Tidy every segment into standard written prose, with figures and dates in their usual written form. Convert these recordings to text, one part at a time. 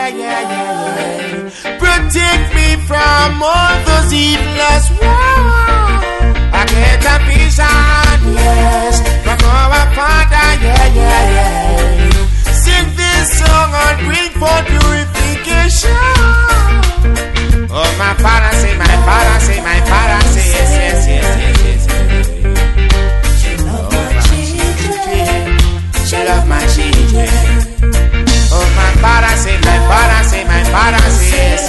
Protect me from all those evilest wars. I get a vision, yes, from our Father, Sing this song and bring forth purification. Oh, my Father say, my Father say, my Father say, yes. She love my children. Oh, my Father say, my Father say, my Father say, yes.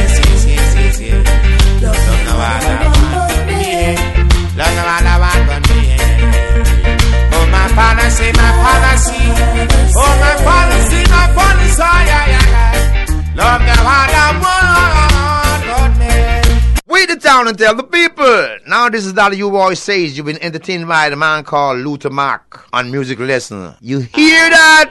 Love no other one but me. Love no other one but me. Oh, my Father say, my Father see. Oh, my Father see, my Father saw, Love no other one but me. We the town and tell the people. Now this is Dolly U Boy Says. You've been entertained by the man called Luther Mack on Music Lesson. You hear that?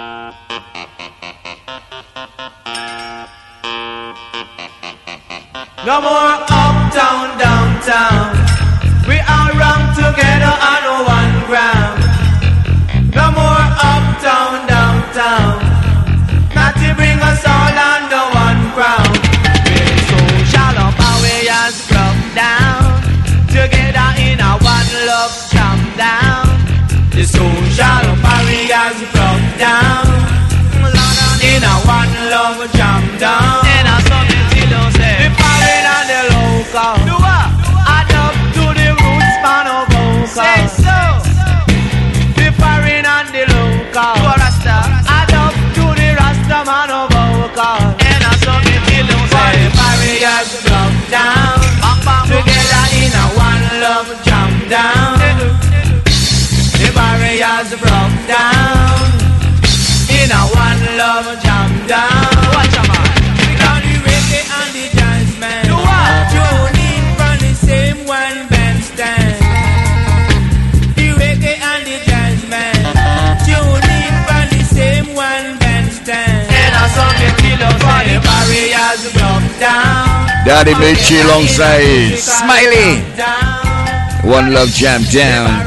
No more uptown, downtown. We all run together on one ground. No more uptown, downtown. Not to bring us all under one crown. We're social barriers broke down. Together in a one love jam down. The social barriers broke down. In a one love jam down. And a something still say. The foreign and the local. Do what? Add up to the roots man of vocal. Say so. The foreign and the local. Do a Rasta. Add up to the Rasta man of vocal. And a something still say. The barriers broke down. Together in a one love jam down. The barriers broke down. In a one love jam down. Watch a man. We got the reggae and the dance man. Do what? Tune in from the same one bandstand. The reggae and the dance man. Tune in from the same one bandstand. And a song the killer for the barriers broke down. Daddy Mitchie alongside Smiley. One love jam down.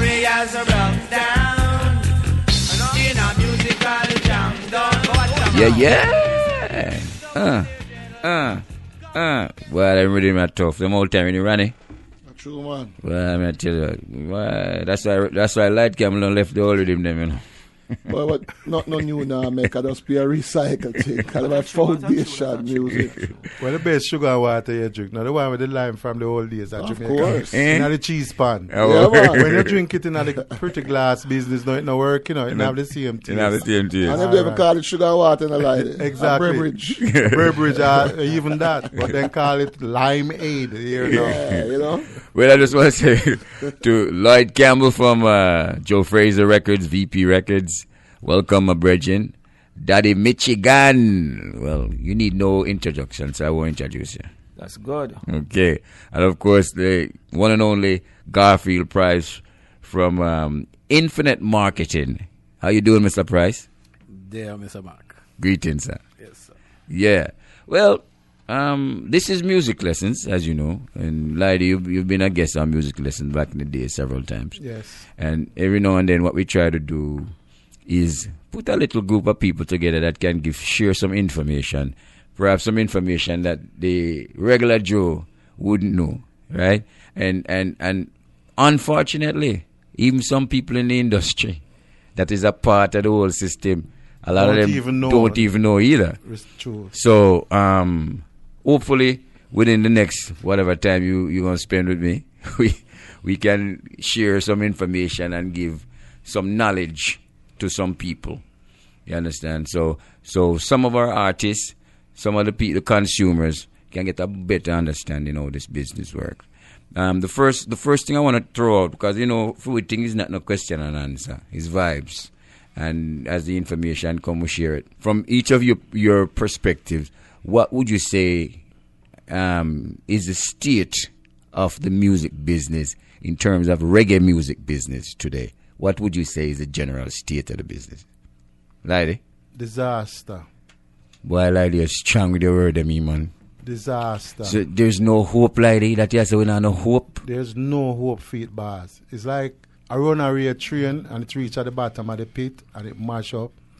Yeah. Well, I'm really not tough. Them whole time when you running. True, man. Well, I'm gonna tell you. Well, that's why Light Camel don't left the whole rhythm them, you know. But not no new now, make I just be a recycle thing. Kind of a foundation music. Well, the best sugar and water you drink. Now the one with the lime from the old days at Jamaica. Of course. In the cheese pan. Oh. Yeah, man. When you drink it in the pretty glass business, no, it no work, you know. It have the same taste. It have the same taste. And if they ever call it sugar and water in the light. Exactly. A beverage. Beverage, even that. But then call it limeade. Yeah, you know. Well, I just want to say to Lloyd Campbell from Joe Fraser Records, VP Records, welcome, my brethren. Daddy Michigan. Well, you need no introduction, so I won't introduce you. That's good. Okay. And of course, the one and only Garfield Price from Infinite Marketing. How you doing, Mr. Price? There, Mr. Mark. Greetings, sir. Yes, sir. Yeah. Well, this is Music Lessons, as you know. And Lady, you've been a guest on Music Lessons back in the day several times. Yes. And every now and then what we try to do is put a little group of people together that can share some information, perhaps some information that the regular Joe wouldn't know, right? And unfortunately, even some people in the industry that is a part of the whole system, a lot of them don't even know either. It's true. So hopefully within the next whatever time you're going to spend with me, we can share some information and give some knowledge to some people. You understand? So some of our artists, some of the consumers can get a better understanding how this business works. The first thing I want to throw out, because everything is not no question and answer, it's vibes. And as the information come, we share it. From each of your perspectives, what would you say is the state of the music business in terms of reggae music business today? What would you say is the general state of the business? Lady? Disaster. Boy, Lady, you're strong with your word, man. Disaster. So there's no hope, Lady, that you say we don't have no hope? There's no hope for it, boss. It's like I run a train and it reach at the bottom of the pit and it mash up.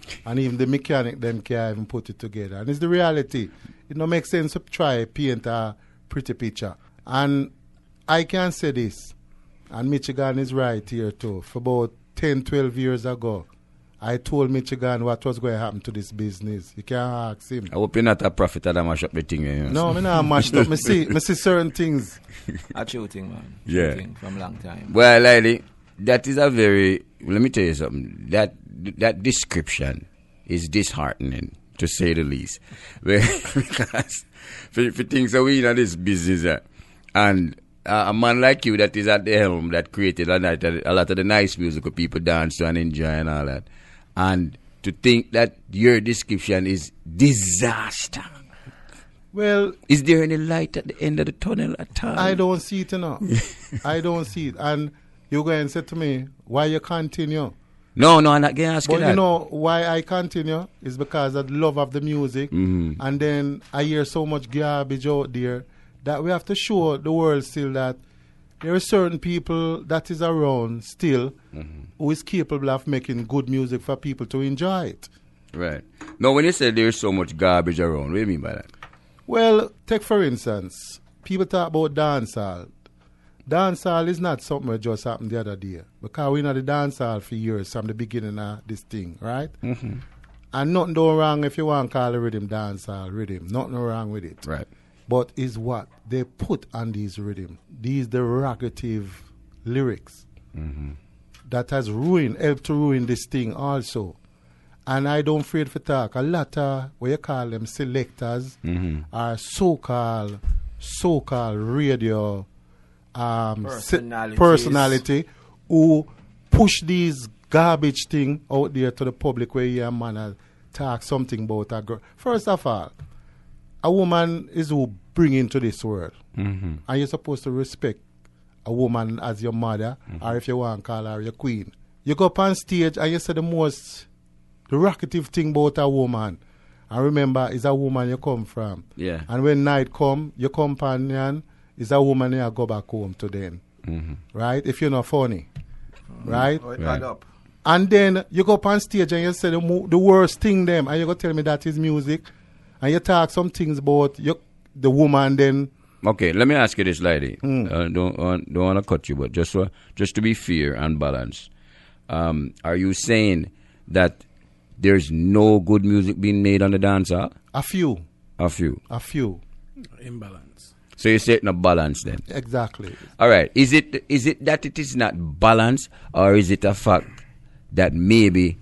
And even the mechanic them can't even put it together. And it's the reality. It don't make sense to try paint a pretty picture. And I can say this, and Michigan is right here too. For about 10, 12 years ago, I told Michigan what was going to happen to this business. You can't ask him. I hope you're not a prophet that I mash up the thing. You know? No, I'm not mashed up. I see certain things. A true thing, man. Yeah. True thing from long time. Well, lady, that is a very, let me tell you something. That description is disheartening, to say the least. Because for things that we in this business, and a man like you that is at the helm that created a lot of the nice musical people dance to and enjoy and all that. And to think that your description is disaster. Well, is there any light at the end of the tunnel at all? I don't see it enough. I don't see it. And you're going to say to me, why you continue? No, I'm not going to ask you that. But you know why I continue is because of the love of the music. Mm-hmm. And then I hear so much garbage out there that we have to show the world still that there are certain people that is around still who is capable of making good music for people to enjoy it. Right. Now, when you say there's so much garbage around, what do you mean by that? Well, take for instance, people talk about dancehall. Dancehall is not something that just happened the other day. Because we're in the dancehall for years from the beginning of this thing, right? Mm-hmm. And nothing do wrong if you want to call the rhythm dancehall rhythm. Nothing wrong with it. Right. But is what they put on these rhythms. These derogative lyrics that has helped to ruin this thing also. And I don't afraid for talk. A lot of what you call them selectors are so-called radio personality who push these garbage thing out there to the public where you man talk something about a girl. First of all, a woman is who bring into this world. And you're supposed to respect a woman as your mother, or if you want to call her your queen. You go up on stage and you say the most derogative thing about a woman. And remember, it's a woman you come from. Yeah. And when night come, your companion is a woman you go back home to then. Right? If you're not funny. Right? Add up. And then you go up on stage and you say the worst thing them, and you go tell me that is music. And you talk some things about the woman then. Okay, let me ask you this, lady. Don't want to cut you, but just to be fair and balanced, are you saying that there's no good music being made on the dancer? A few. Imbalance. So you're setting a balance then? Exactly. All right. Is it that it is not balanced, or is it a fact that maybe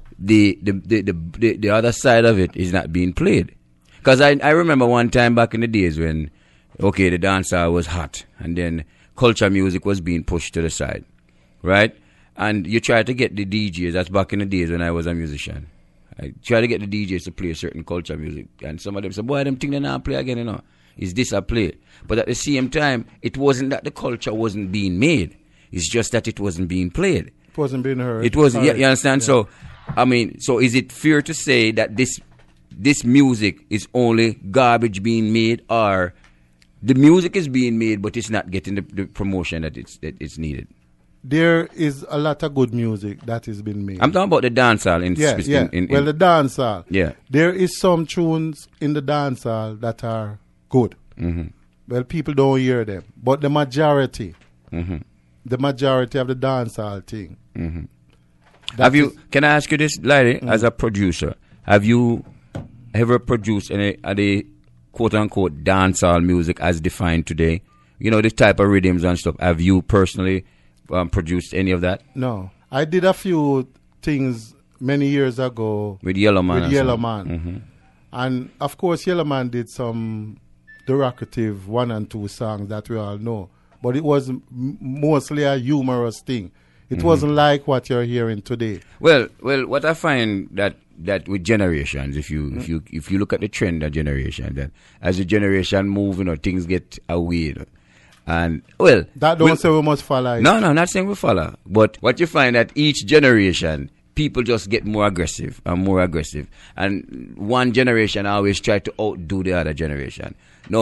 the other side of it is not being played? Because I remember one time back in the days when, okay, the dancer was hot, and then culture music was being pushed to the side, right? And you try to get the DJs, that's back in the days when I was a musician. I try to get the DJs to play certain culture music, and some of them say, boy, them think they not play again, you know. Is this a play? But at the same time, it wasn't that the culture wasn't being made. It's just that it wasn't being played. It wasn't being heard. It wasn't, you understand? Yeah. So, I mean, so is it fair to say that this music is only garbage being made, or the music is being made but it's not getting the promotion that it's needed? There is a lot of good music that is being made. I'm talking about the dancehall. Well, the dancehall. Yeah. There is some tunes in the dancehall that are good. Well, people don't hear them. But the majority of the dancehall thing. Can I ask you this, lady, as a producer, have you ever produced any quote-unquote dancehall music as defined today? You know, this type of rhythms and stuff. Have you personally produced any of that? No. I did a few things many years ago. With Yellow Man. And, of course, Yellow Man did some derogative 1 and 2 songs that we all know. But it was mostly a humorous thing. It wasn't like what you're hearing today. Well, what I find that with generations, if you look at the trend of generation, that as the generation move, you know, things get away. And that don't say we must follow. No, not saying we follow. But what you find that each generation, people just get more aggressive and more aggressive, and one generation always try to outdo the other generation. Now,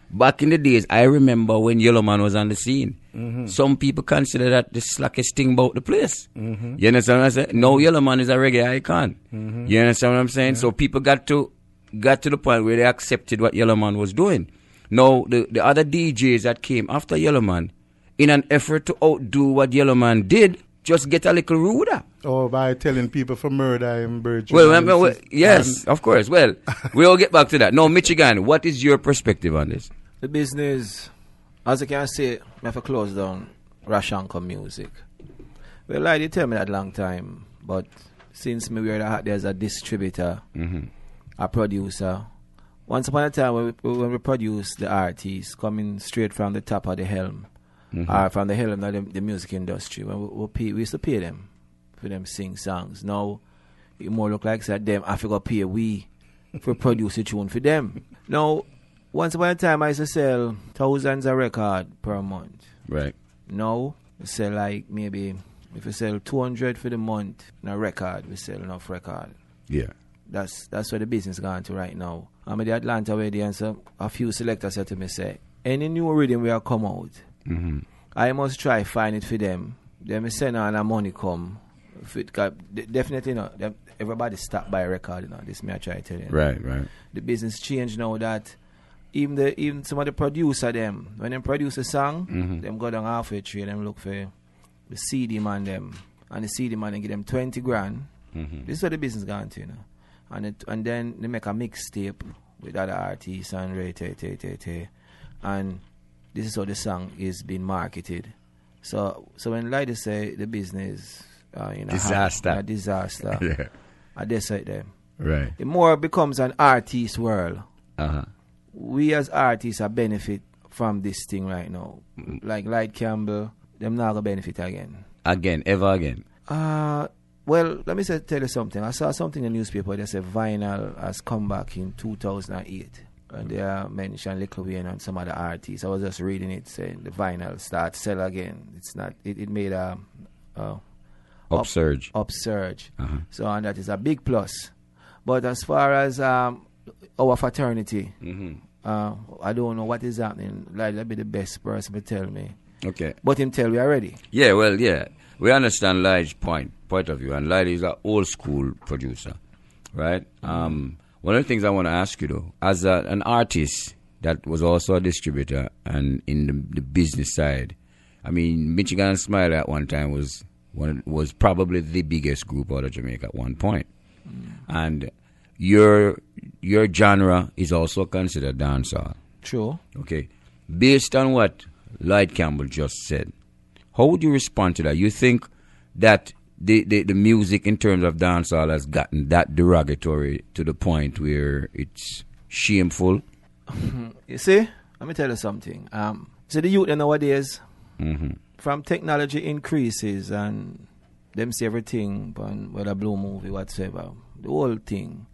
Back in the days, I remember when Yellowman was on the scene. Some people consider that the slackest thing about the place. You understand what I'm saying? No, Yellowman is a reggae icon. You understand what I'm saying? So people got to the point where they accepted what Yellowman was doing. Now, the other DJs that came after Yellowman, in an effort to outdo what Yellowman did, just get a little ruder. Or by telling people for murder in Birch. Well, yes, of course. Well, we'll get back to that. Now, Michigan, what is your perspective on this? The business, as I can say, I have to close down Rashanko Music. Well, like they tell me that long time, but since me were there's a distributor, a producer. Once upon a time when we produce the artists coming straight from the top of the helm, or from the helm of the music industry, when we used to pay them for them sing songs. Now it more look like that them I forgot pay we for produce a tune for them. Now once upon a time I used to sell thousands of records per month. Right. Now we sell like maybe if we sell 200 for the month in a record, we sell enough record. Yeah. That's where the business gone to right now. I'm in the Atlanta way there, and so a few selectors said to me, say, any new rhythm will come out, I must try find it for them. Then me send on a money come. Definitely not. Everybody stop by a record, you know. This me I try to tell you. Right. The business changed now that even some of the producer them, when they produce a song, them go down halfway through, them look for the CD man them, and the CD man and give them 20 grand. This is where the business gone to, you know. And then they make a mixtape with other artists and and this is how the song is being marketed. So when ladies say the business, disaster, disaster, yeah, I just say them. Right. It more becomes an artist world. We as artists are benefit from this thing right now. Like Light Campbell, them not gonna benefit again. Ever again. Well, let me tell you something. I saw something in the newspaper that said vinyl has come back in 2008. And they mentioned Little Wayne and some other artists. I was just reading it saying the vinyl start sell again. It's not. It made a upsurge. So and that is a big plus. But as far as our fraternity, I don't know what is happening. Like that'd be the best person to tell me. Okay. But him tell me already. Yeah. Well, yeah. We understand Lyde's point of view, and Lyde is an old school producer, right? One of the things I want to ask you though, as an artist that was also a distributor and in the business side, I mean, Michigan Smile at one time was probably the biggest group out of Jamaica at one point, and your genre is also considered dancehall. True. Okay, based on what Lyde Campbell just said. How would you respond to that? You think that the music in terms of dancehall has gotten that derogatory to the point where it's shameful? You see, let me tell you something. So the youth nowadays, from technology increases and them see everything, whether blue movie, whatsoever, the whole thing,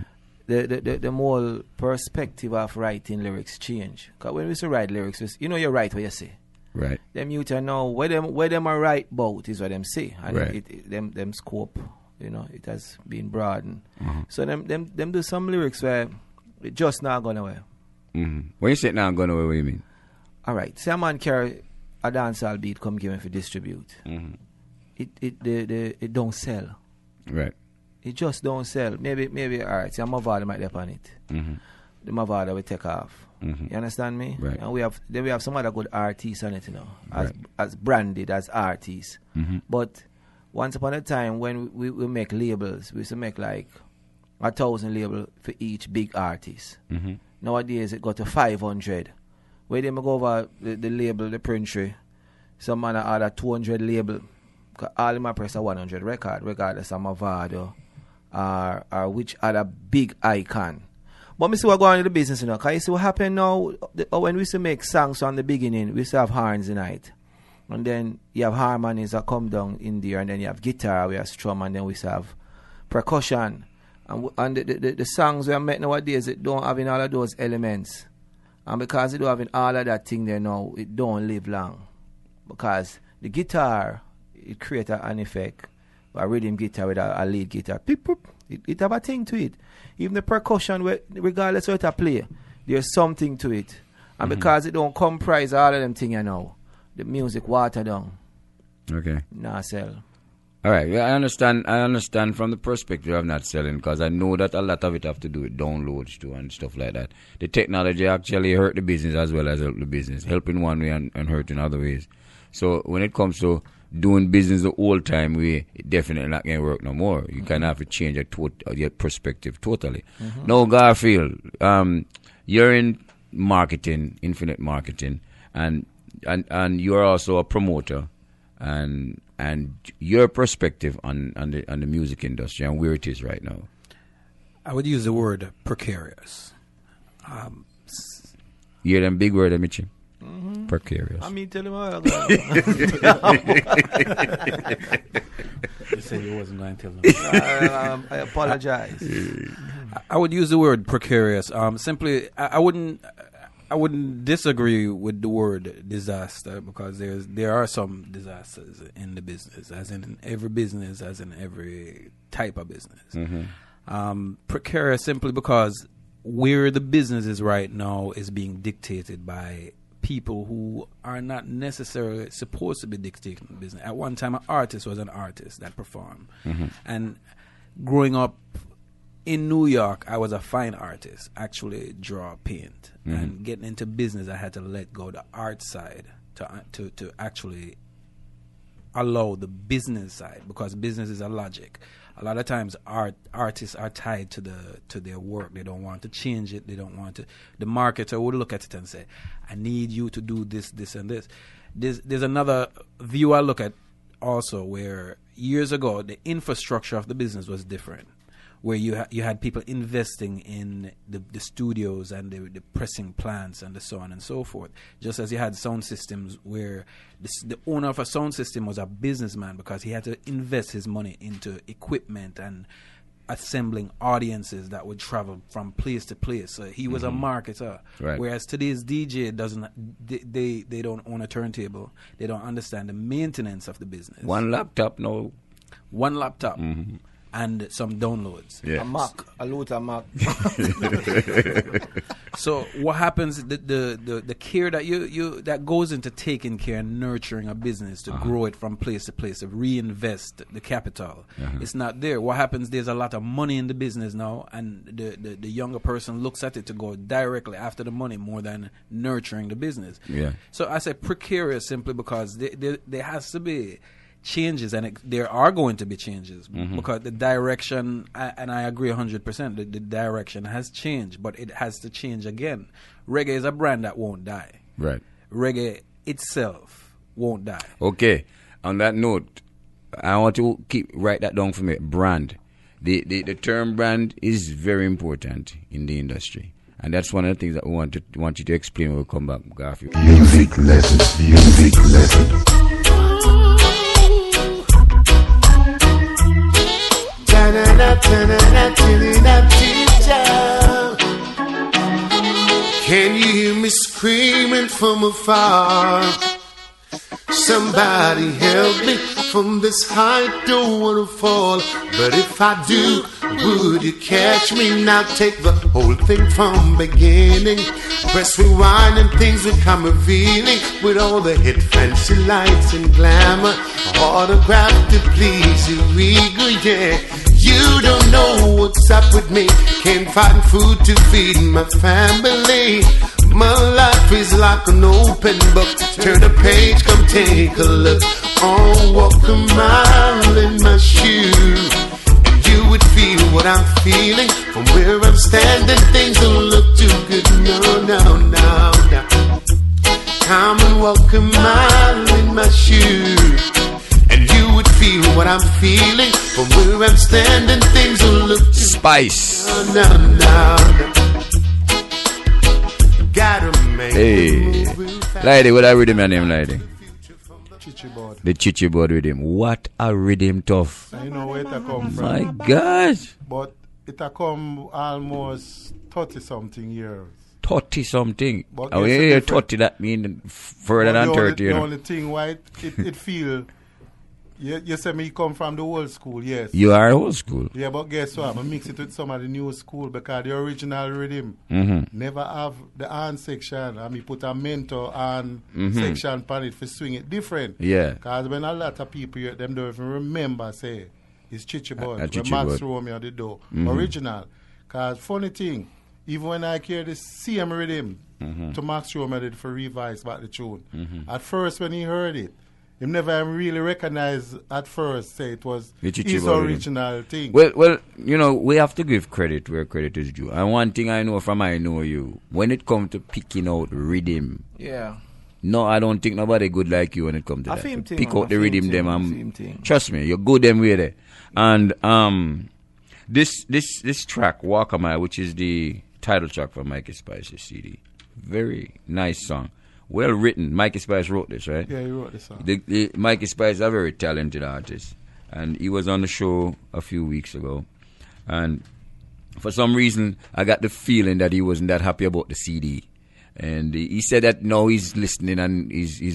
the whole perspective of writing lyrics change. Because when we say write lyrics, you write what you say. Right. Them youth know where them are right about is what them say. And right. them scope, it has been broadened. So them do some lyrics where it just not gone away. When you say not gone away, what do you mean? Alright. Say a man carry a dancehall beat come give him for distribute. It don't sell. Right. It just don't sell. Maybe alright, say a Mavado might be on it. The Mavado will take off. You understand me? Right. And we have some other good artists on it, as branded as artists. But once upon a time when we make labels, we used to make like 1,000 labels for each big artist. Nowadays it got to 500. Where they go over the label, the printry, some man order 200 label. All of my press a 100 record, regardless of Mavado or which other big icon. But me see what going on in the business, because you see what happened now, when we used to make songs from the beginning, we used to have horns in it. And then you have harmonies that come down in there, and then you have guitar, we have strum, and then we used to have percussion. And the songs we are making nowadays, it don't have in all of those elements. And because it don't have in all of that thing there now, it don't live long. Because the guitar, it creates an effect. A rhythm guitar with a lead guitar. Peep, peep. It have a thing to it. Even the percussion, regardless of what I play, there's something to it. And because it don't comprise all of them things, you know, the music water down. Okay. Nah, sell. All right. Yeah, I understand from the perspective of not selling, because I know that a lot of it have to do with downloads too and stuff like that. The technology actually hurt the business as well as help the business, helping one way and hurting other ways. So when it comes to doing business the old time way, it definitely not going to work no more. You kind of have to change your perspective totally. Now, Garfield, you're in marketing, infinite marketing, and you're also a promoter, and your perspective on the music industry and where it is right now. I would use the word precarious. You hear them big word, Michi? Precarious. I mean, tell him how You said you wasn't going to tell them. I apologize. I would use the word precarious. Simply, I wouldn't disagree with the word disaster, because there are some disasters in the business, as in every business, as in every type of business. Precarious simply because where the business is right now is being dictated by people who are not necessarily supposed to be dictating the business. At one time, an artist was an artist that performed. And growing up in New York, I was a fine artist, actually draw, paint. And getting into business, I had to let go the art side to actually allow the business side, because business is a logic. A lot of times artists are tied to their work. They don't want to change it. They don't want to. The marketer would look at it and say, I need you to do this, this, and this. There's another view I look at also, where years ago the infrastructure of the business was different, where you had people investing in the studios and the pressing plants and the so on and so forth. Just as you had sound systems where the owner of a sound system was a businessman, because he had to invest his money into equipment and assembling audiences that would travel from place to place. So he was a marketer. Right. Whereas today's DJ they don't own a turntable. They don't understand the maintenance of the business. One laptop, no. One laptop. And some downloads. Yeah. A Mac, a Luther Mac. So what happens? The care that you that goes into taking care and nurturing a business to grow it from place to place, to reinvest the capital, it's not there. What happens? There's a lot of money in the business now, and the younger person looks at it to go directly after the money more than nurturing the business. Yeah. So I say precarious simply because there has to be changes, and there are going to be changes, because the direction, and I agree 100%, the direction has changed, but it has to change again. Reggae is a brand that won't die. Right. Reggae itself won't die. Okay. On that note, I want to write that down for me. Brand. The term brand is very important in the industry. And that's one of the things that we want you to explain when we come back, Garfield. Music lessons. Can you hear me screaming from afar? Somebody help me from this height, don't wanna fall. But if I do, would you catch me? Now take the whole thing from beginning. Press rewind and things will come revealing, with all the hit fancy lights and glamour, autograph to please your ego, yeah. You don't know what's up with me. Can't find food to feed my family. My life is like an open book. Turn a page, come take a look. Oh, walk a mile in my shoes, and you would feel what I'm feeling. From where I'm standing, things don't look too good. No. Come and walk a mile in my shoes, and you would feel what I'm feeling. From where I'm standing, things don't look too Spice. No. Gotta make Hey. Lady, what a rhythm your name, lady? Chichi board. The Chichi board rhythm. What a rhythm tough. I know where it a come from. My God. But it a come almost 30-something years. 30 something. But Oh, it's a yeah, different- 30, that mean further But than the 30, you The know. only thing why it feel You say me come from the old school, yes. You are old school. Yeah, but guess what? I mix it with some of the new school because the original rhythm never have the hand section. I mean, put a mentor and section on it for swing it different. Yeah. Because when a lot of people, them don't even remember, say, it's Chichi Boy. Chichi Max Boy. Romeo the door. Original. Because funny thing, even when I hear the same rhythm to Max Romeo did for revise back the tune, at first when he heard it, he never really recognized at first, say it was his original thing. Well, you know, we have to give credit where credit is due. And one thing I know from I Know You, when it comes to picking out rhythm, no, I don't think nobody good like you when it comes to that. Pick out the rhythm them. Trust me, you're good them way there. And this track, Walk a Mile, which is the title track for Mikey Spice's CD, very nice song. Well written. Mikey Spice wrote this, right? Yeah, he wrote this song. Mikey Spice is a very talented artist. And he was on the show a few weeks ago. And for some reason, I got the feeling that he wasn't that happy about the CD. And he said that now he's listening and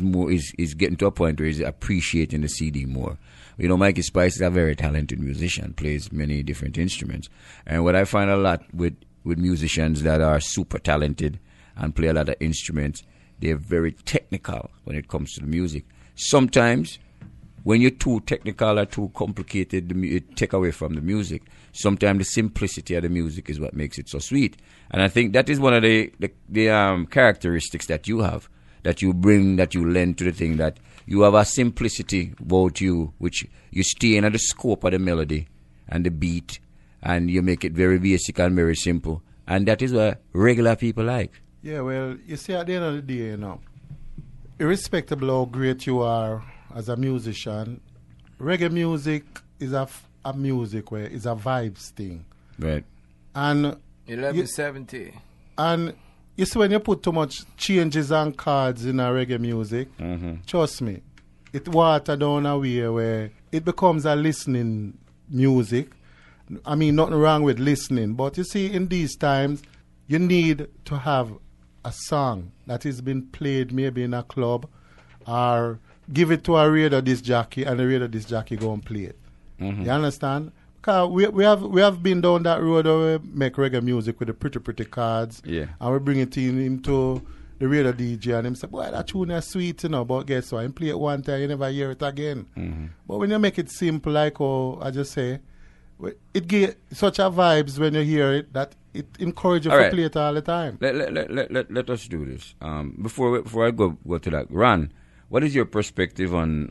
he's getting to a point where he's appreciating the CD more. You know, Mikey Spice is a very talented musician, plays many different instruments. And what I find a lot with musicians that are super talented and play a lot of instruments, they're very technical when it comes to the music. Sometimes, when you're too technical or too complicated, it take away from the music. Sometimes the simplicity of the music is what makes it so sweet. And I think that is one of the characteristics that you have, that you bring, that you lend to the thing, that you have a simplicity about you, which you stay in at the scope of the melody and the beat, and you make it very basic and very simple. And that is what regular people like. Yeah, well, you see, at the end of the day, you know, irrespective of how great you are as a musician, reggae music is a music where it's a vibes thing. Right. And 1170. And you see, when you put too much changes and chords in a reggae music, trust me, it water down a way where it becomes a listening music. I mean, nothing wrong with listening, but you see, in these times, you need to have a song that has been played maybe in a club, or give it to a radio disc jockey and the radio disc jockey go and play it. You understand? Because we have been down that road where we make reggae music with the pretty cards, and we bring it into the radio DJ and him say, boy, that tune is sweet, you know, but guess what? You play it one time, you never hear it again. But when you make it simple, like I just say, it gives such a vibes when you hear it that it encourages you to play it all the time. Let us do this. Before I go to that, Ron, what is your perspective on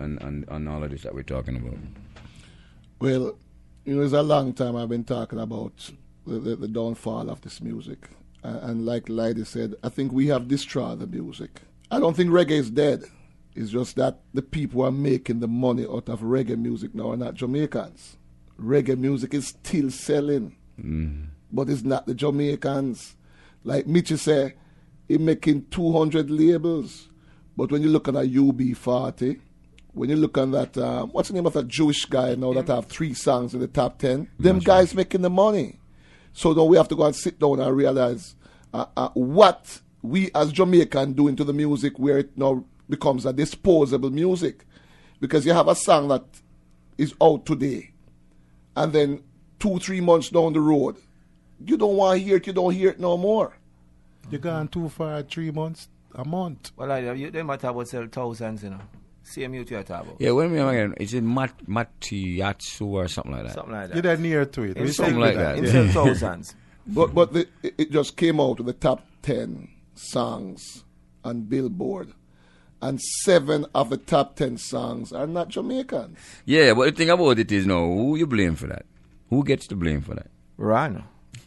all of this that we're talking about? Well, you know, it's a long time I've been talking about the downfall of this music. And like Lydie said, I think we have destroyed the music. I don't think reggae is dead. It's just that the people who are making the money out of reggae music now are not Jamaicans. Reggae music is still selling, but it's not the Jamaicans. Like Mitchie said, he's making 200 labels, but when you look at a UB40, when you look at that, what's the name of that Jewish guy now that have 3 songs in the top 10? Them guys making the money. So now we have to go and sit down and realize what we as Jamaicans do into the music, where it now becomes a disposable music. Because you have a song that is out today, and then 2-3 months down the road, you don't want to hear it, you don't hear it no more. You gone too far, 3 months, a month. Well, they might talk about sell thousands, you know. Same you talk about. Yeah, when we again, is it Matiyatsu or something like that? Something like that. You're that near to it. Something like that. In sell thousands. But it just came out with the top 10 songs on Billboard. And 7 of the top 10 songs are not Jamaicans. Yeah, but the thing about it is now, who you blame for that? Who gets the blame for that? Rano.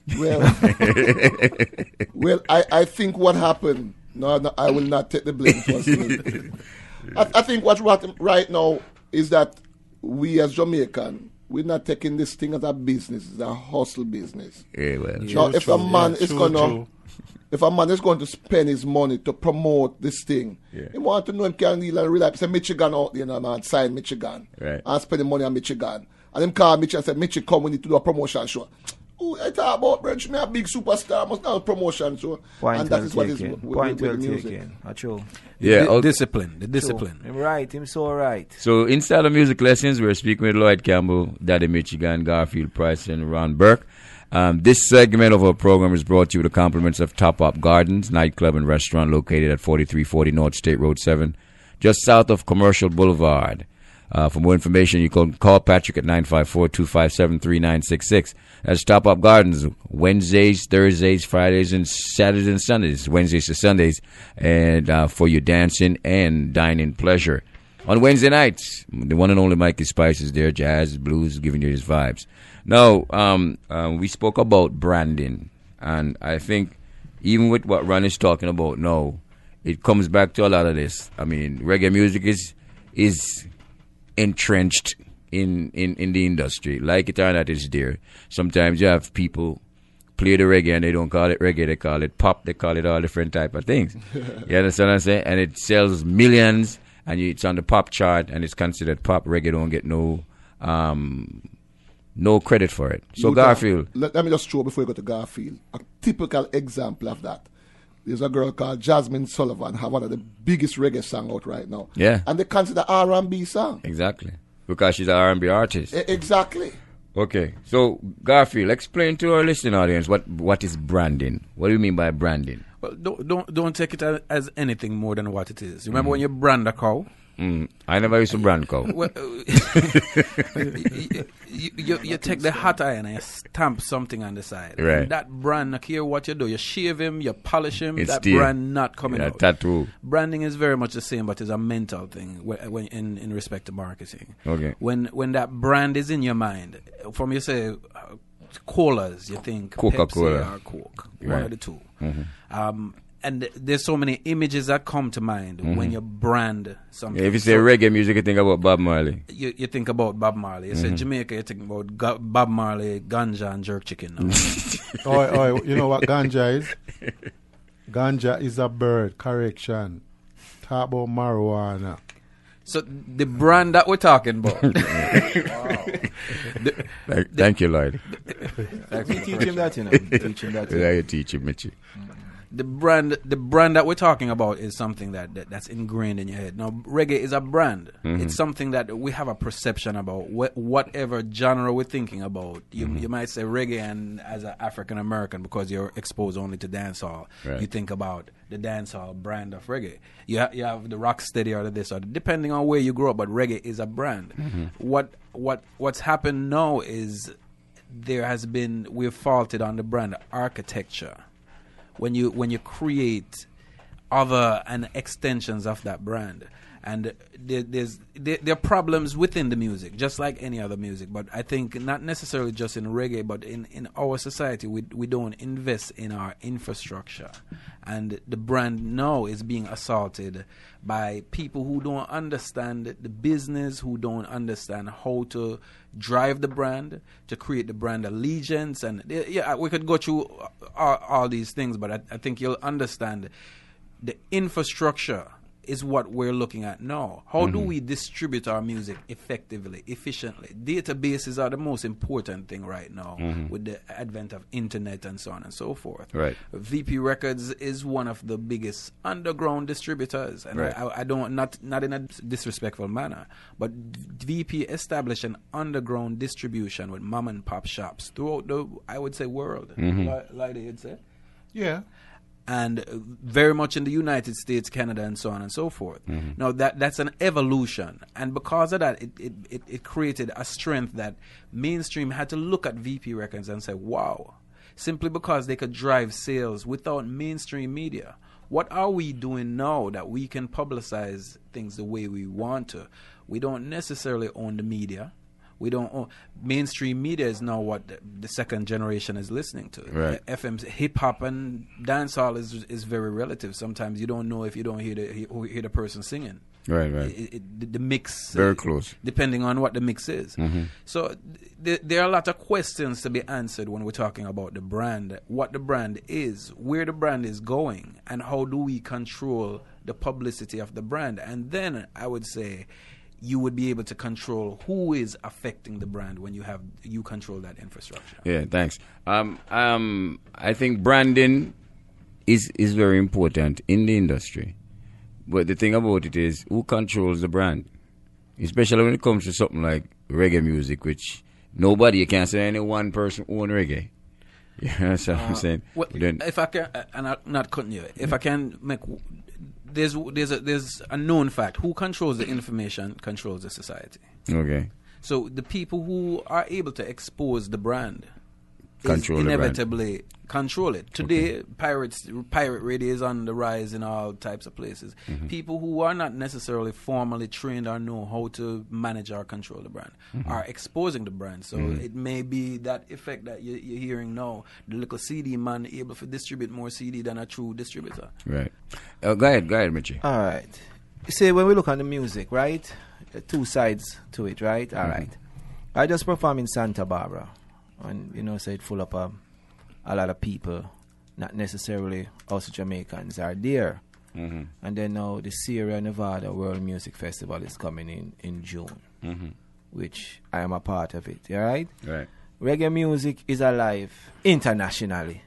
Well, I think what happened, no, I will not take the blame for it. I think what's right now is that we as Jamaican, we're not taking this thing as a business, it's a hustle business. Yeah, well. Now, if a man is going to spend his money to promote this thing, he want to know him can deal and relax. Say Michigan out there, man, sign Michigan. Right. And spend the money on Michigan. And him call Michigan and say, Michigan, come, we need to do a promotion show. Who I talk about, bro? Me a big superstar, must have promotion, so Point and that well is what is taken. with Point the well music. taken. True. Yeah. The discipline. The discipline. Him right. Him so right. So, inside of music lessons, we're speaking with Lloyd Campbell, Daddy Michigan, Garfield Price, and Ron Burke. This segment of our program is brought to you with the compliments of Top Up Gardens, nightclub and restaurant located at 4340 North State Road 7, just south of Commercial Boulevard. For more information, you can call Patrick at 954-257-3966. That's Top Up Gardens, Wednesdays, Thursdays, Fridays, and Saturdays and Sundays. Wednesdays to Sundays, and for your dancing and dining pleasure. On Wednesday nights, the one and only Mikey Spice is there, jazz, blues, giving you his vibes. Now, we spoke about branding, and I think even with what Ron is talking about now, it comes back to a lot of this. I mean, reggae music is entrenched in the industry. Like it or not, it's there. Sometimes you have people play the reggae and they don't call it reggae, they call it pop, they call it all different type of things. You understand what I'm saying? And it sells millions, and it's on the pop chart, and it's considered pop. Reggae don't get no credit for it. So Garfield. Let me just show before you go to Garfield. A typical example of that. There's a girl called Jasmine Sullivan, have one of the biggest reggae song out right now. Yeah. And they consider R&B song. Exactly. Because she's an R&B artist. Exactly. Okay. So, Garfield, explain to our listening audience what is branding. What do you mean by branding? Well, don't take it as anything more than what it is. Remember when you brand a cow? I never used to brand cow. Well, you take the hot iron and you stamp something on the side. Right. And that brand, no care what you do, you shave him, you polish him, It's that still- brand not coming out. Tattoo. Branding is very much the same, but it's a mental thing when in respect to marketing. Okay. When that brand is in your mind, from you say colas, you think Coca-Cola. Pepsi or Coke, one Right. of the two. And there's so many images that come to mind when you brand something. If you say So reggae music, you think about Bob Marley. you think about Bob Marley. You say Jamaica, you think about Bob Marley, ganja, and jerk chicken. No? Oh, you know what ganja is? Ganja is a bird. Correction. Talk about marijuana. So the brand that we're talking about. Thank you, Lloyd. We teach him that, you know. Teach him that. Yeah, you teach him, Mitchie. The brand that we're talking about is something that's ingrained in your head. Now, reggae is a brand. It's something that we have a perception about. Whatever genre we're thinking about, you might say reggae, and as an African American, because you're exposed only to dancehall, Right. you think about the dancehall brand of reggae. You have the rocksteady or the this or the, depending on where you grew up, but reggae is a brand. What's happened now is we've faulted on the brand architecture. When you create other and extensions of that brand, and there are problems within the music, just like any other music. But I think not necessarily just in reggae, but in our society, we don't invest in our infrastructure, and the brand now is being assaulted by people who don't understand the business, who don't understand how to drive the brand, to create the brand allegiance. And yeah, we could go through all these things, but I think you'll understand the infrastructure is what we're looking at now. How do we distribute our music effectively, efficiently? Databases are the most important thing right now with the advent of internet and so on and so forth. Right. VP Records is one of the biggest underground distributors, and Right. I don't not in a disrespectful manner, but VP established an underground distribution with mom and pop shops throughout the, I would say, world. Like you'd say. Yeah. And very much in the United States, Canada, and so on and so forth. Now that's an evolution, and because of that, it created a strength that mainstream had to look at VP Records and say, "Wow!" Simply because they could drive sales without mainstream media. What are we doing now that we can publicize things the way we want to? We don't necessarily own the media. We don't own mainstream media. Is now what the second generation is listening to. Right. FM's hip hop and dancehall is very relative. Sometimes you don't know if you don't hear the person singing. Right. The mix Very close. depending on what the mix is. So there are a lot of questions to be answered when we're talking about the brand, what the brand is, where the brand is going, and how do we control the publicity of the brand. And then I would say, you would be able to control who is affecting the brand when you control that infrastructure. Yeah, thanks. I think branding is very important in the industry. But the thing about it is, who controls the brand? Especially when it comes to something like reggae music, which you can't say any one person own reggae. Yeah, that's what I'm saying. Well, if I can, and I'm not cutting you, if I can make, there's a known fact: who controls the information controls the society. Okay. So the people who are able to expose the brand Control the brand. inevitably control it. Today, pirate radio is on the rise in all types of places. People who are not necessarily formally trained or know how to manage or control the brand are exposing the brand. So it may be that effect that you're hearing now. The little CD man able to distribute more CD than a true distributor. Right. Go ahead, Mitchie. All right. You see, when we look at the music, right? Two sides to it, right? All right. I just perform in Santa Barbara. And, so it's full of a lot of people, not necessarily us Jamaicans are there. And then now the Sierra Nevada World Music Festival is coming in June, which I am a part of it, all right? Right. Reggae music is alive internationally.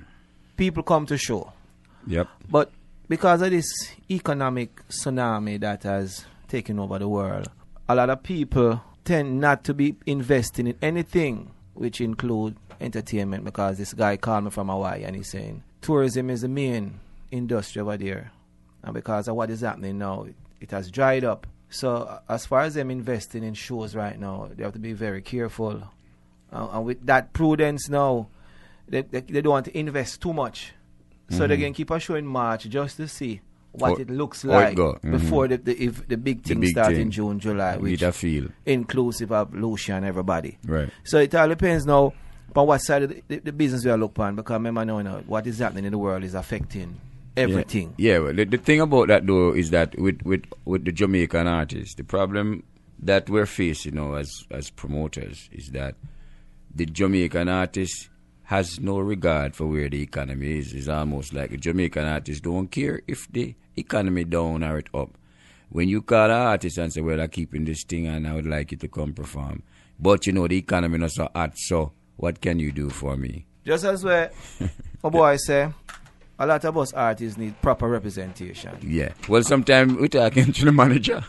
People come to show. Yep. But because of this economic tsunami that has taken over the world, a lot of people tend not to be investing in anything which include entertainment, because this guy called me from Hawaii and he's saying tourism is the main industry over there, and because of what is happening now, it has dried up. So as far as them investing in shows right now, they have to be very careful, and with that prudence now, they don't want to invest too much, so they can keep a show in March just to see what it looks like before the big thing starts in June, July, which feel inclusive of Lucia and everybody. Right. So it all depends now on what side of the business we are looking on, because remember now, what is happening in the world is affecting everything. Yeah, well, the thing about that though is that with the Jamaican artists, the problem that we're facing now as promoters is that the Jamaican artist has no regard for where the economy is. It's almost like the Jamaican artists don't care if the economy down or it up. When you call an artist and say, well, I'm keeping this thing and I would like you to come perform, but the economy not so hot, so what can you do for me? Just as well, my boy say, a lot of us artists need proper representation. Yeah. Well, sometimes we're talking to the manager.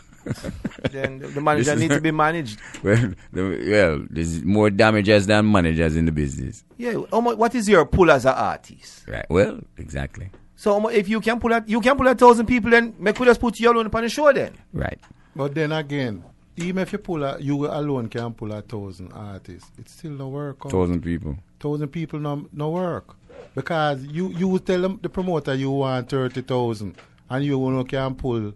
Then the manager needs to be managed. Well, there's more damages than managers in the business. Yeah. What is your pull as an artist? Right. Well, exactly. So if you can pull 1,000 people, then make we just put you alone upon the show then. Right. But then again, even if you alone can pull 1,000 artists, it still no work. 1,000 people. 1,000 people no work. Because you tell them, the promoter, you want 30,000 and you can pull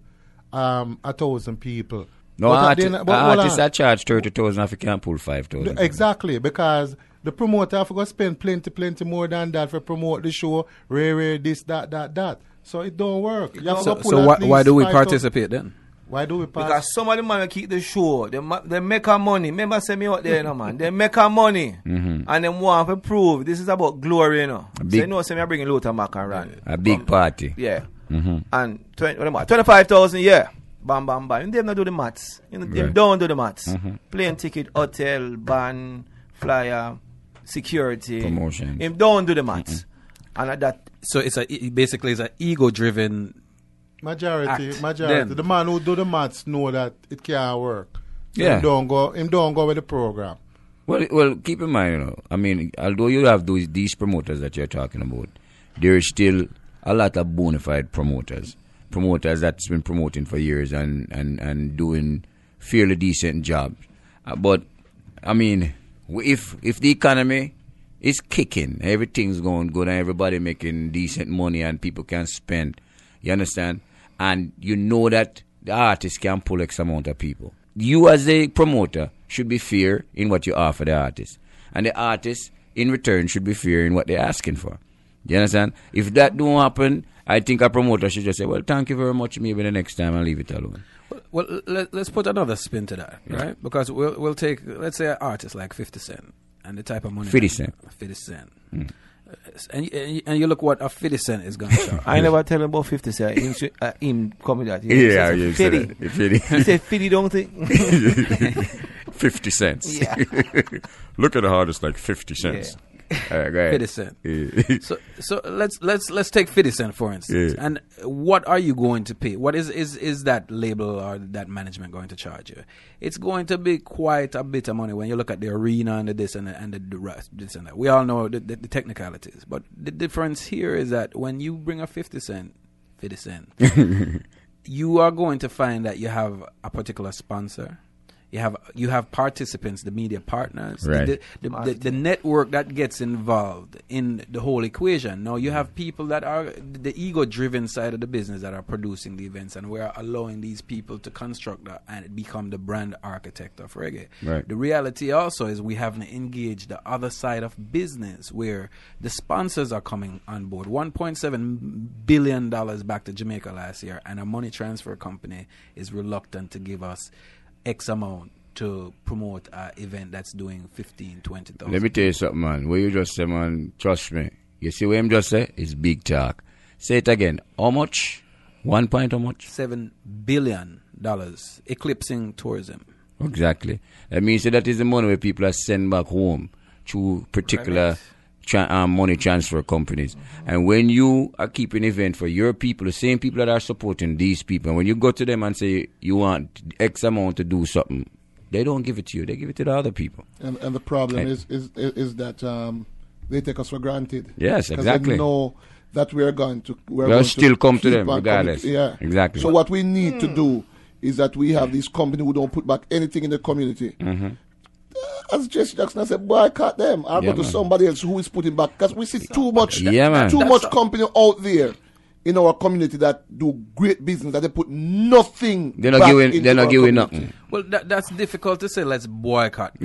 1,000 people. No, artists that charge 30,000 if you can't pull 5,000. Exactly, because the promoter have to spend plenty more than that for promote the show, this, that. So it don't work. Why do we participate then? Why do we participate? Because some of the man keep the show. They make our money. Remember, say me out there, man. They make our money. And them want to prove this is about glory, So you know, say me I bring Luther Mac and run. A big party. Yeah. And 25,000 yeah. Bam. And them not do the maths. Them don't do the maths. Plane ticket, hotel, van, flyer, security, promotion. Him don't do the maths. And at that. So basically it's an ego-driven majority. Then. The man who do the maths know that it can't work. So yeah. Him don't go with the program. Well, keep in mind, I mean, although you have these promoters that you're talking about, there is still a lot of bona fide promoters that's been promoting for years and doing fairly decent jobs. But I mean, if the economy is kicking, everything's going good and everybody making decent money and people can spend, you understand? And you know that the artist can pull X amount of people. You as a promoter should be fair in what you offer the artist. And the artist, in return, should be fair in what they're asking for. You understand? If that don't happen, I think a promoter should just say, well, thank you very much, maybe the next time I'll leave it alone. Well, let's put another spin to that, right? Because we'll take, let's say, an artist like 50 Cent and the type of money. 50 Cent. 50 Cent. And you look what a 50 Cent is going to charge. I never tell him about 50 Cent. Him come with that. Yeah, you said it. He said 50 don't think. 50 cents. Yeah. Look at the hardest like 50 cents. All right, go ahead. 50 Cent. Yeah. So let's take 50 Cent for instance. Yeah. And what are you going to pay? What is that label or that management going to charge you? It's going to be quite a bit of money when you look at the arena and the this and the rest, this and that. We all know the technicalities, but the difference here is that when you bring a 50 Cent, you are going to find that you have a particular sponsor. You have participants, the media partners, right. the network that gets involved in the whole equation. Now you have people that are the ego-driven side of the business that are producing the events, and we're allowing these people to construct that and become the brand architect of reggae. Right. The reality also is we haven't engaged the other side of business where the sponsors are coming on board. $1.7 billion back to Jamaica last year, and a money transfer company is reluctant to give us X amount to promote an event that's doing 15, 20,000. Let me tell you something, man. What you just say, man, trust me. You see what I'm just say? It's big talk. Say it again. How much? 1 point how much? $7 billion, eclipsing tourism. Exactly. That means that is the money where people are sent back home through particular money transfer companies. And when you are keeping an event for your people, the same people that are supporting these people, and when you go to them and say you want X amount to do something, they don't give it to you. They give it to the other people. And the problem is that they take us for granted. Yes, exactly. They know that we're going to still come to them regardless. Yeah, exactly. So what we need to do is that we have this company who don't put back anything in the community. Mm-hmm. As Jesse Jackson said, boycott them. I'll go to somebody else who is putting back. Because we see too much company out there in our community that do great business, that they put nothing. They're not giving nothing. Well, that's difficult to say. Let's boycott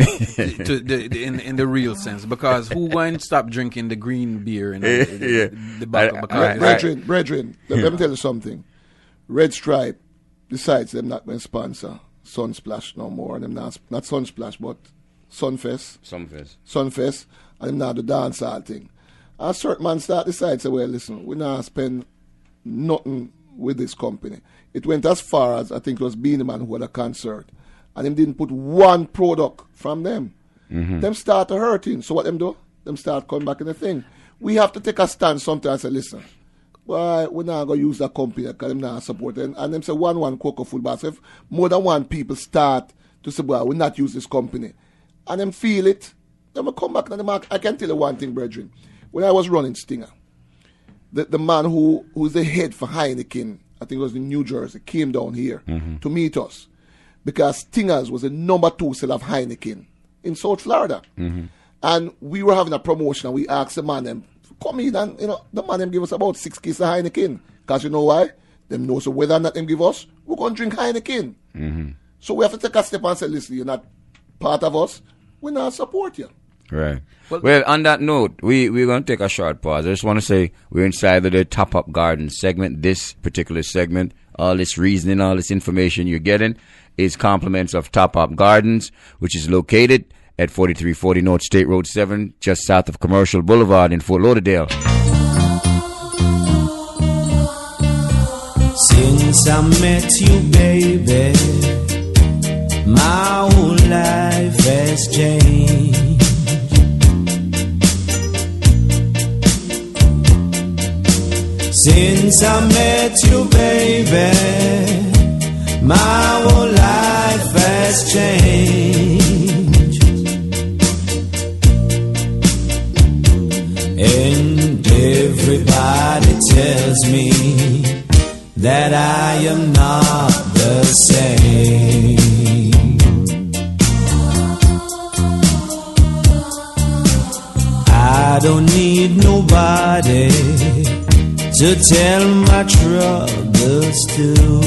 in the real sense, because who going to stop drinking the green beer in the bottle? Brethren, let me tell you something. Red Stripe decides they're not going to sponsor Sunsplash no more, and them not Sunsplash, but Sunfest, and them now the dancehall thing. A certain man start decide, say, well, listen, we not spend nothing with this company. It went as far as, I think it was Beanie Man who had a concert, and them didn't put one product from them. Mm-hmm. Them start hurting. So what them do? Them start coming back in the thing. We have to take a stand sometimes and say, listen, well, we're not going to use that company because them not support it. And them say one Cocoa football. So if more than one people start to say, well, we'll not use this company, and them feel it, then we come back to the market. I can tell you one thing, brethren. When I was running Stinger, the man who's the head for Heineken, I think it was in New Jersey, came down here to meet us because Stingers was the number 2 seller of Heineken in South Florida. Mm-hmm. And we were having a promotion, and we asked the man, them, come in, and the man them give us about 6 cases of Heineken. Because you know why? Them know so whether or not them give us, we're going to drink Heineken. Mm-hmm. So we have to take a step and say, listen, you're not part of us, we not support you. Right. Well, on that note, we're going to take a short pause. I just want to say we're inside of the Top Up Garden segment. This particular segment, all this reasoning, all this information you're getting is compliments of Top Up Gardens, which is located at 4340 North State Road 7, just south of Commercial Boulevard in Fort Lauderdale. Since I met you, baby, my whole life has changed. Since I met you, baby, my whole life has changed. And everybody tells me that I am not the same. I don't need nobody to tell my troubles to.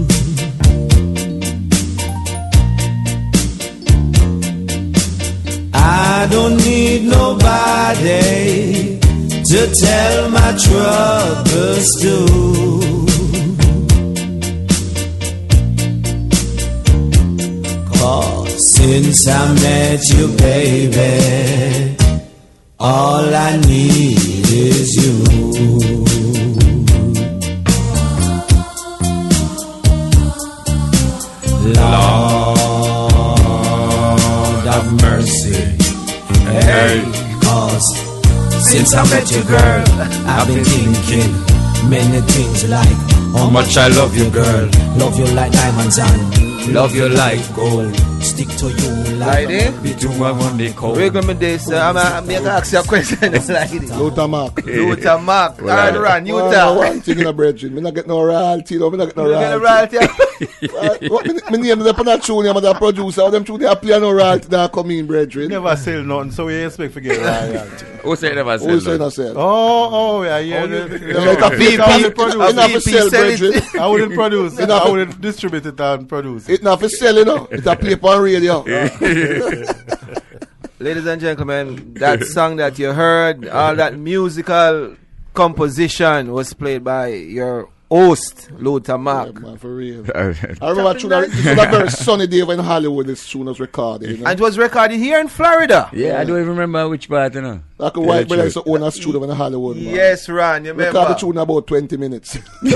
I don't need nobody to tell my troubles to. 'Cause since I met you, baby, all I need Since I met you, girl, I've been thinking many things like how much I love you, girl. Love you like diamonds and love you like gold. Stick to you like Lady? To my one day cold. Wiggle me this. I'm going to ask you a question. Lady. Luther Mark. Luther Mark. Well, Alright, Ron, you Well, talk. one thing in a bridge, me not get no royalty, no, me not get no You get a royalty. royalty? What me name is upon a tune, I'm a producer, them tune they play no royalty that come in, brethren. Never sell nothing, so we expect to get royalty. Who say never Who said say that? not sell? Oh, yeah. Like a VP, enough for sell, brethren. I wouldn't produce it. I wouldn't distribute it and produce it. It's not for sell, you know. It's a paper on radio. Ladies and gentlemen, that song that you heard, all that musical composition was played by your host, Luther Yeah, Mark. man, for real. I remember it was a very sunny day when Hollywood this tune was recorded. You know? And it was recorded here in Florida. Yeah, I don't even remember which part, you know. Like a white brother used to own a studio in Hollywood. Man. Yes, Ron, you Record the remember? tune in about 20 minutes.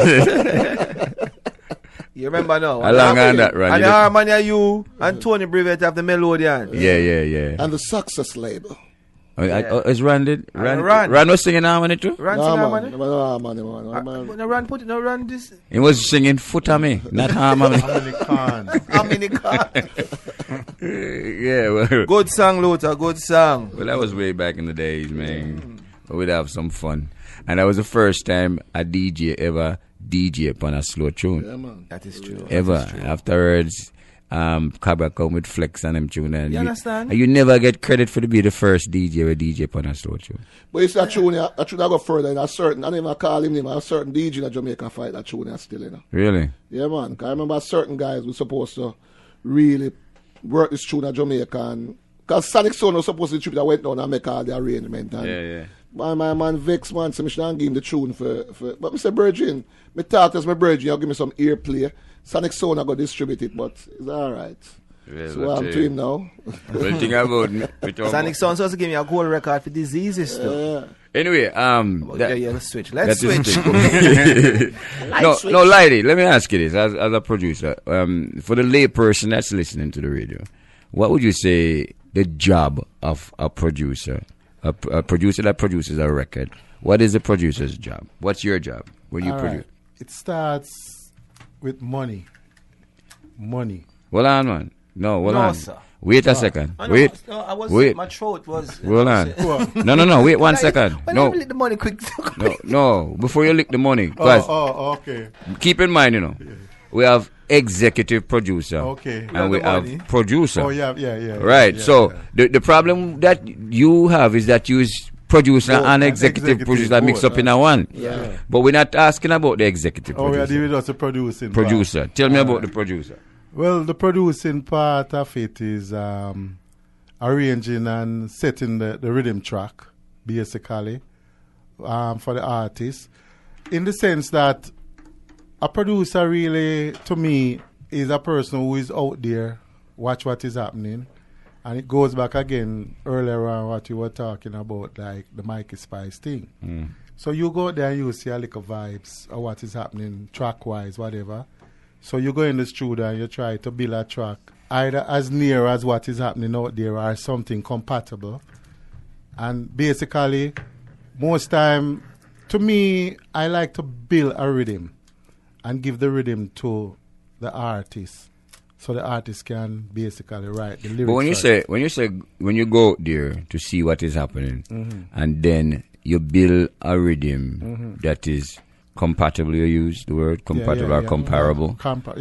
You remember now? How long on that, Ron? And You the did- harmony you and Tony Brevet have the Melodian. Yeah. And the Success label. Is Ran did? Ron. Ran was singing harmony too? Ron Nah, sing man. harmony? Nah, man. No, Ron put it, no, Ron this. He was singing foot on me, not harmony. Yeah, well, Good song, Luther, good song. well, that was way back in the days, man. We'd have some fun. And that was the first time a DJ ever DJ upon a slow tune. Yeah, man. That is true. Ever. Afterwards, Cabra come with flex and them tune. And You understand? And you never get credit for to be the first DJ or DJ upon a slow tune. But it's that tune, I go further in a certain, I never call him name, a certain DJ in Jamaica fight that tune still, you know. Really? Yeah, man. 'Cause I remember certain guys were supposed to really work this tune in Jamaica. And because Sonic Sound was supposed to trip that went down and make all the arrangement. And Yeah. my man Vex, man, so I should give him the tune for but I said, Virgin, me talk as my Virgin, you give me some earplay. Sonic Sound I go distribute it, but it's alright. Well, So I'm to him now. Well, think about me. Sonic Sound supposed to give me a gold record for diseases, though. Anyway, Let's switch. Let's that is switch. the thing. No, lady, let me ask you this as a producer. For the lay person that's listening to the radio, what would you say the job of a producer? A producer that produces a record. What is the producer's job? What's your job when you All produce? right. It starts with money. Money. Hold on, man. No, hold No, on. sir. Wait a second. I know, Wait. no, I was, Wait. my throat was. Hold on. No. Wait 1 second. Well, No. let me lick the money quick. No. Before you lick the money, Okay. keep in mind, we have executive producer. Okay. And we have producer. Oh, yeah. Right. Yeah, So yeah. the problem that you have is that you use producer and executive producer mixed up in a one. Yeah. But we're not asking about the executive Oh, we are producer. dealing with the producing. part. Producer. Tell me about the producer. Well, the producing part of it is arranging and setting the rhythm track, basically, for the artist. In the sense that a producer really, to me, is a person who is out there, watch what is happening. And it goes back again earlier on what you were talking about, like the Mikey Spice thing. So you go there and you see a little vibes of what is happening, track-wise, whatever. So you go in the studio and you try to build a track either as near as what is happening out there or something compatible. And basically, most time, to me, I like to build a rhythm and give the rhythm to the artist, so the artist can basically write the lyrics. But when you go out there to see what is happening, and then you build a rhythm that is compatible, you use the word compatible or comparable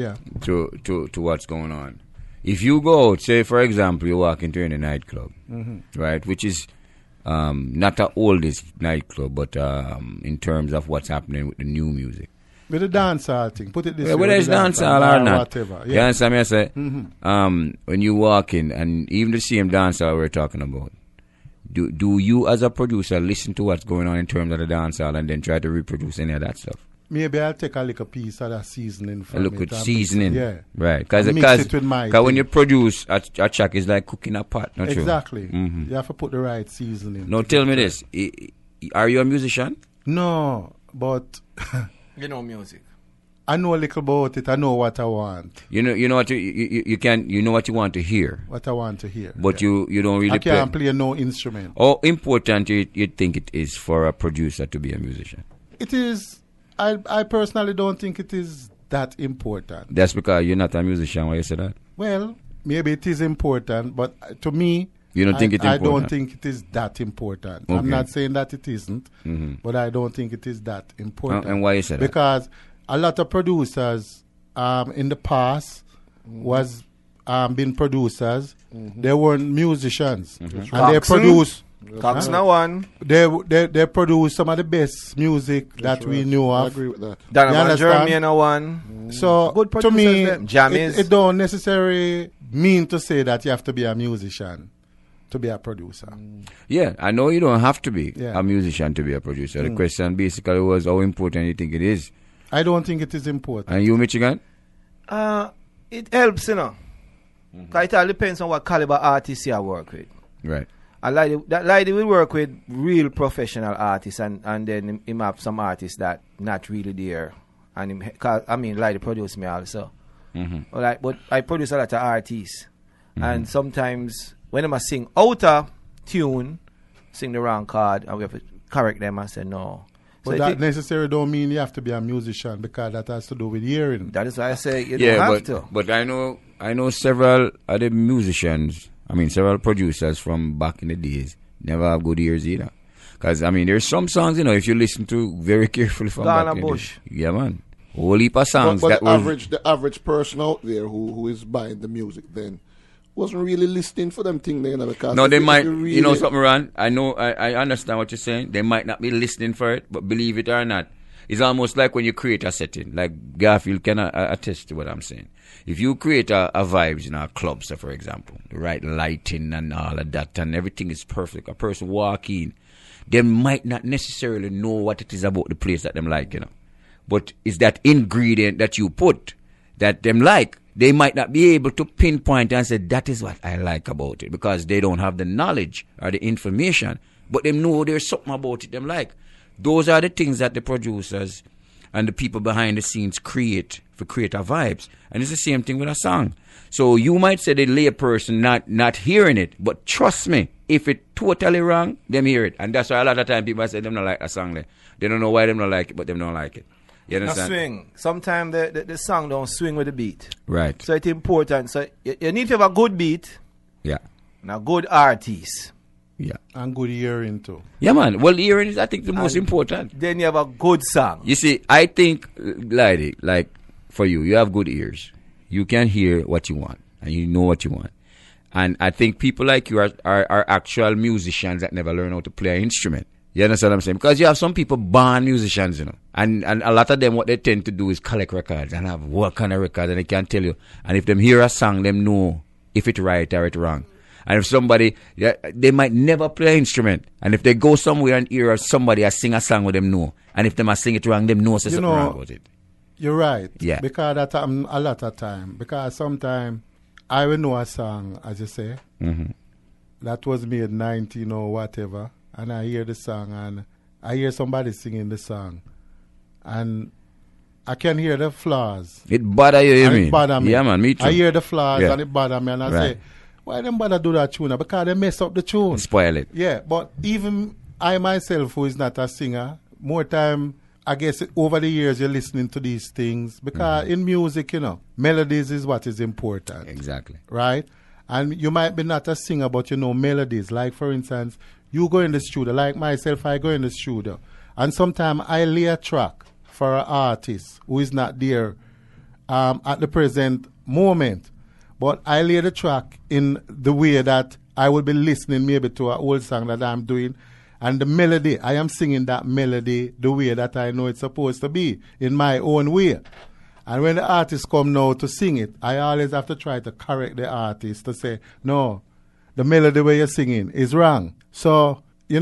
to what's going on. If you go out, say for example, you walk into any nightclub, right, which is not the oldest nightclub, but in terms of what's happening with the new music. With the dancehall thing, put it this way. Whether it's dancehall or not. Whatever. You understand me? I say, when you walk in, and even the same dancehall we're talking about, do you as a producer listen to what's going on in terms of the dancehall and then try to reproduce any of that stuff? Maybe I'll take a little piece of that seasoning from A little it. seasoning. Yeah. Right. Because mix it with my when thing. you produce a track, it's like cooking a pot, not true? Exactly. You have to put the right seasoning. Now tell me this. Are you a musician? No, but... You know music. I know a little about it. I know what I want. You know what you can. You know what you want to hear. What I want to hear. But you don't really. I can't play no instrument. How important you think it is for a producer to be a musician? It is. I personally don't think it is that important. That's because you're not a musician. Why you say that? Well, maybe it is important, but to me, you don't think it's important? I don't think it is that important. Okay. I'm not saying that it isn't, but I don't think it is that important. And why you say that? Because a lot of producers in the past was been producers. They weren't musicians, and they produce. Cox now one. They produce some of the best music that we knew of. I agree with that. Donovan Jeremy now one. So Good to me, Jammies. it don't necessarily mean to say that you have to be a musician to be a producer. Yeah, I know you don't have to be Yeah. a musician to be a producer. The question basically was how important you think it is. I don't think it is important. And you, Michigan? It helps, you know. 'Cause it all depends on what caliber artists you work with. Right. That lady will work with real professional artists, and then him have some artists that not really there. And him, Lady produce me also. But I produce a lot of artists, and sometimes when I sing out of tune, sing the wrong chord, and we have to correct them and say no. But So that necessarily don't mean you have to be a musician, because that has to do with hearing. that is why I say you don't have to. But I know several other musicians. I mean, several producers from back in the days never have good ears either. Because there's some songs, if you listen to very carefully from Ghana back in the Bush. day. Yeah, man. Whole heap of songs But that the average person out there who is buying the music then wasn't really listening for them thing there, because No, they might. really, You know something, Ron? I know. I understand what you're saying. They might not be listening for it, but believe it or not, it's almost like when you create a setting. Like Garfield can attest to what I'm saying. If you create a vibes in a club, so for example, the right lighting and all of that, and everything is perfect, a person walk in, they might not necessarily know what it is about the place that them like, But it's that ingredient that you put that them like. They might not be able to pinpoint and say, that is what I like about it, because they don't have the knowledge or the information, but they know there's something about it them like. Those are the things that the producers and the people behind the scenes create for creator vibes. And it's the same thing with a song. So you might say the lay person not hearing it, but trust me, if it's totally wrong, them hear it. And that's why a lot of time people say them not like a song. They don't know why them not like it, but them don't like it. You understand? Swing. Sometimes the song don't swing with the beat. Right. So it's important. So you need to have a good beat. Yeah. And a good artist. Yeah. And good hearing too. Yeah, man. Well, hearing is, I think, the most important. Then you have a good song. You see, I think, lady, like for you have good ears. You can hear what you want, and you know what you want. And I think people like you are actual musicians that never learn how to play an instrument. You understand what I'm saying? Because you have some people born musicians, and a lot of them, what they tend to do is collect records and have what kind of records, and they can't tell you. And if them hear a song, them know if it's right or it's wrong. And if somebody, they might never play an instrument. And if they go somewhere and hear somebody sing a song with them, know. And if them sing it wrong, them know something wrong about it. You're right. Yeah. Because that happens a lot of time. Because sometimes I will know a song, as you say, that was made 19 or whatever, and I hear the song and I hear somebody singing the song, and I can hear the flaws. It bother you, It bother me. Yeah, man, me too. I hear the flaws Yeah. and it bother me, and I Right. say, why them bother do that tune? Because they mess up the tune. Spoil it. Yeah, but even I myself, who is not a singer, more time, I guess over the years you're listening to these things, because in music, melodies is what is important. Exactly. Right? And you might be not a singer, but melodies. Like, for instance, you go in the studio, like myself, I go in the studio, and sometimes I lay a track for an artist who is not there at the present moment, but I lay the track in the way that I will be listening maybe to an old song that I'm doing, and the melody, I am singing that melody the way that I know it's supposed to be, in my own way. And when the artist come now to sing it, I always have to try to correct the artist to say, no, the melody where you're singing is wrong. So, you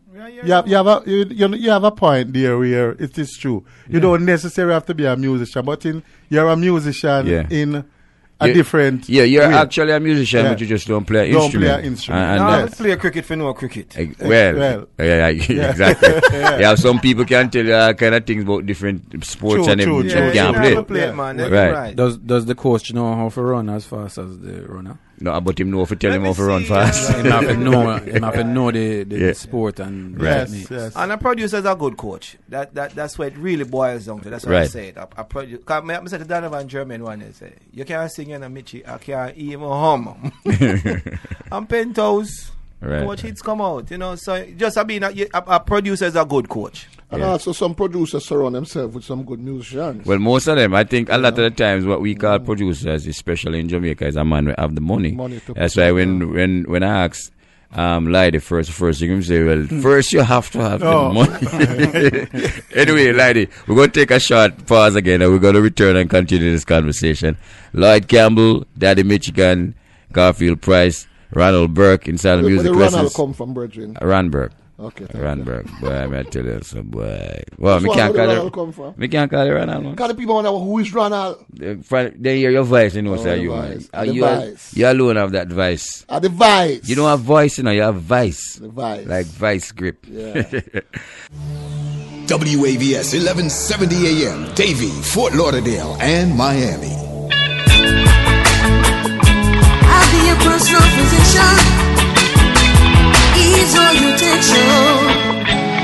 have a point there where it is true. You don't necessarily have to be a musician, but you're a musician in a different. Yeah, you're way. actually a musician, but you just don't play an instrument. Don't play an instrument. And No, I that's- play cricket for no cricket. well, yeah, exactly. Yeah, some people can tell you all kind of things about different sports and True, they true. can't you play. know, play it, man. That's Right. right. Does the coach know how to run as fast as the runner? No, but him know if you tell him Let how me to run see, fast. Him have to know the Yeah. sport and the Right. techniques. Yes. And a producer's a good coach. That's what it really boils down to. That's what I Right. said. Cause I said to Donovan German one day, say, you can't sing in a Michi, I can't even hum. I'm Penthouse. Right. Watch hits come out, you know. So just being a producer's a good coach. And also some producers surround themselves with some good musicians. Well, most of them, I think a lot of the times what we call producers, especially in Jamaica, is a man who have the money. To That's put why it when I ask Lydie first thing him say, well, first you have to have the money. Anyway, Lydie, we're going to take a short pause again and we're going to return and continue this conversation. Lloyd Campbell, Daddy Michigan, Garfield Price, Ronald Burke inside of Where music the lessons. Ronald come from, brethren? Ranberg. Okay. thank you. Ranberg. Boy, I'm going to tell you some boy. Well, That's me where can't call Ronald it. come from. Me can't call it Ronald, man. Call the people wonder who is Ronald. They hear your voice, you know, Oh, say the you, man. voice. The You voice. you alone have that voice. The Vice. You don't have voice, you know, you have vice. The Vice. Like vice grip. Yeah. WAVS 1170 AM, Davie, Fort Lauderdale, and Miami. I'll be your personal physician. Ease all your tension.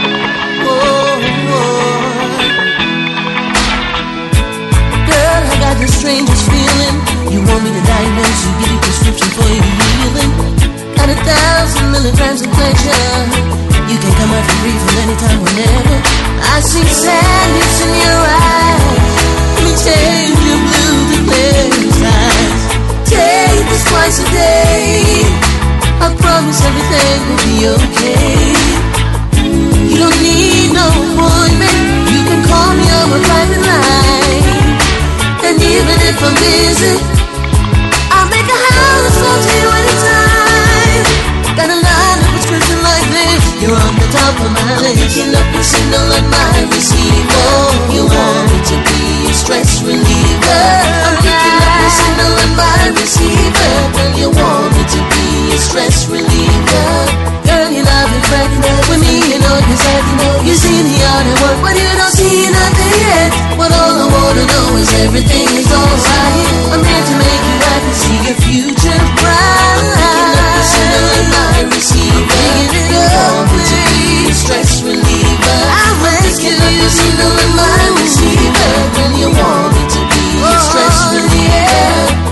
Girl, I got the strangest feeling. You want me to diagnose you, give you prescription for your healing. Got 1,000 milligrams of pleasure. You can come out for free from anytime, whenever. I see sadness in your eyes. Let me change your blue to clear skies. Take this twice a day. I promise everything will be okay. You don't need no appointment. You can call me on my private line. And even if I'm busy, I'll make a house call to you anytime. Got a line of prescription like this. You're on the top of my list. Picking up your signal on my receiver. You want me to be a stress reliever. I'm picking up your signal on my receiver. Girl, you want me to be a stress reliever. Girl, you love me pregnant with me, you know you're sad, you know you see the other work, but you don't see nothing yet. But all I wanna know is everything is alright. I'm here to make you happy, see your future bright. Picking up the signal in my receiver. You want me to be a stress reliever. I'm picking up the signal in my receiver. Girl, you want me to be a stress reliever.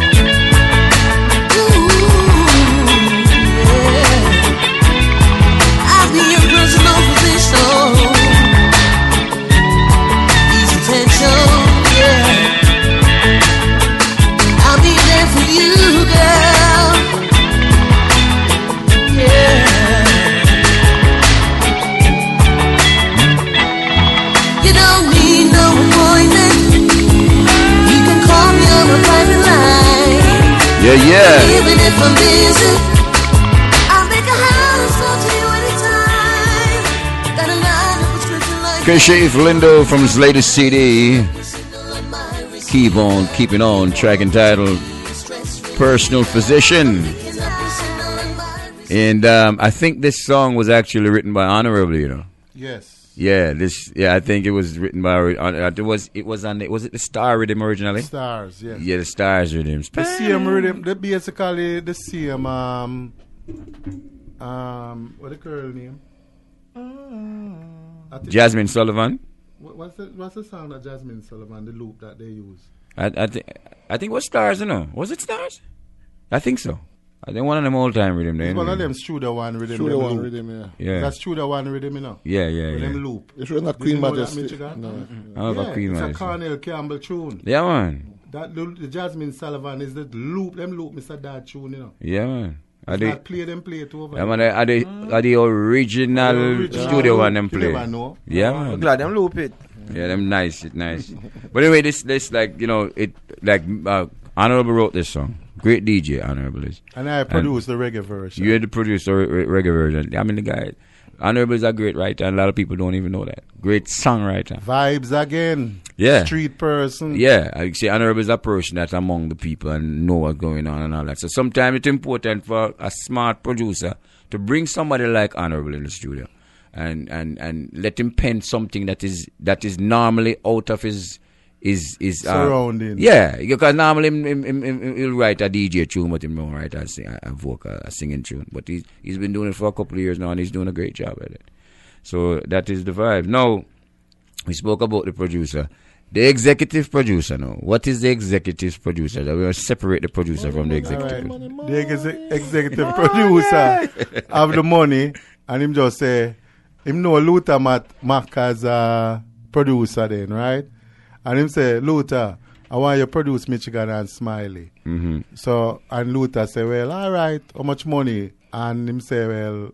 Yeah. Even if I'm busy, I'll make a house call to you anytime. Got a line of prescription like Keith Lindo from his latest CD. Keeping on, track entitled Personal Physician. And I think this song was actually written by Honorable, you know. Yes. Yeah, I think it was written by was it the Star Rhythm originally? Stars, yes. Yeah, the Stars Rhythm. The same rhythm, basically the same what the girl name? Jasmine Sullivan. What's the song that Jasmine Sullivan, the loop that they use? I think it was Stars, you know. Was it Stars? I think so. I think one of them old time rhythm. It's one of them Studio One rhythm. Studio One rhythm, yeah. That's Studio One rhythm, you know. Yeah. Them loop. It's not Queen Majesty. No. Oh, Queen It's Majesty. a Cornell Campbell tune. Yeah, man. The Jasmine Sullivan is the loop. Them loop, Mr. Dad tune, you know. Yeah, man. Are they play it over? Yeah, man. Are the original Studio One them play? Yeah, man. I'm glad them loop it. Yeah, them nice. But anyway, this like, you know, it like Honorable wrote this song. Great DJ, Honorable is. And I produced the reggae version. You had to produce the reggae version. I mean, the guy, Honorable is a great writer, and a lot of people don't even know that. Great songwriter. Vibes again. Yeah. Street person. Yeah, I say Honorable is a person that's among the people and know what's going on and all that. So sometimes it's important for a smart producer to bring somebody like Honorable in the studio and let him pen something that is normally out of his surrounding. Yeah, because normally he'll write a DJ tune, but he won't write a singing tune. But he's been doing it for a couple of years now, and he's doing a great job at it. So that is the vibe. Now, we spoke about the producer. The executive producer now. What is the executive producer? That we will separate the producer from the executive. Right. The executive producer have the money, and him just say, him know Luther Mac as a producer then, right? And him say, Luther, I want you to produce Michigan and Smiley. Mm-hmm. So, and Luther say, well, all right, how much money? And him say, well,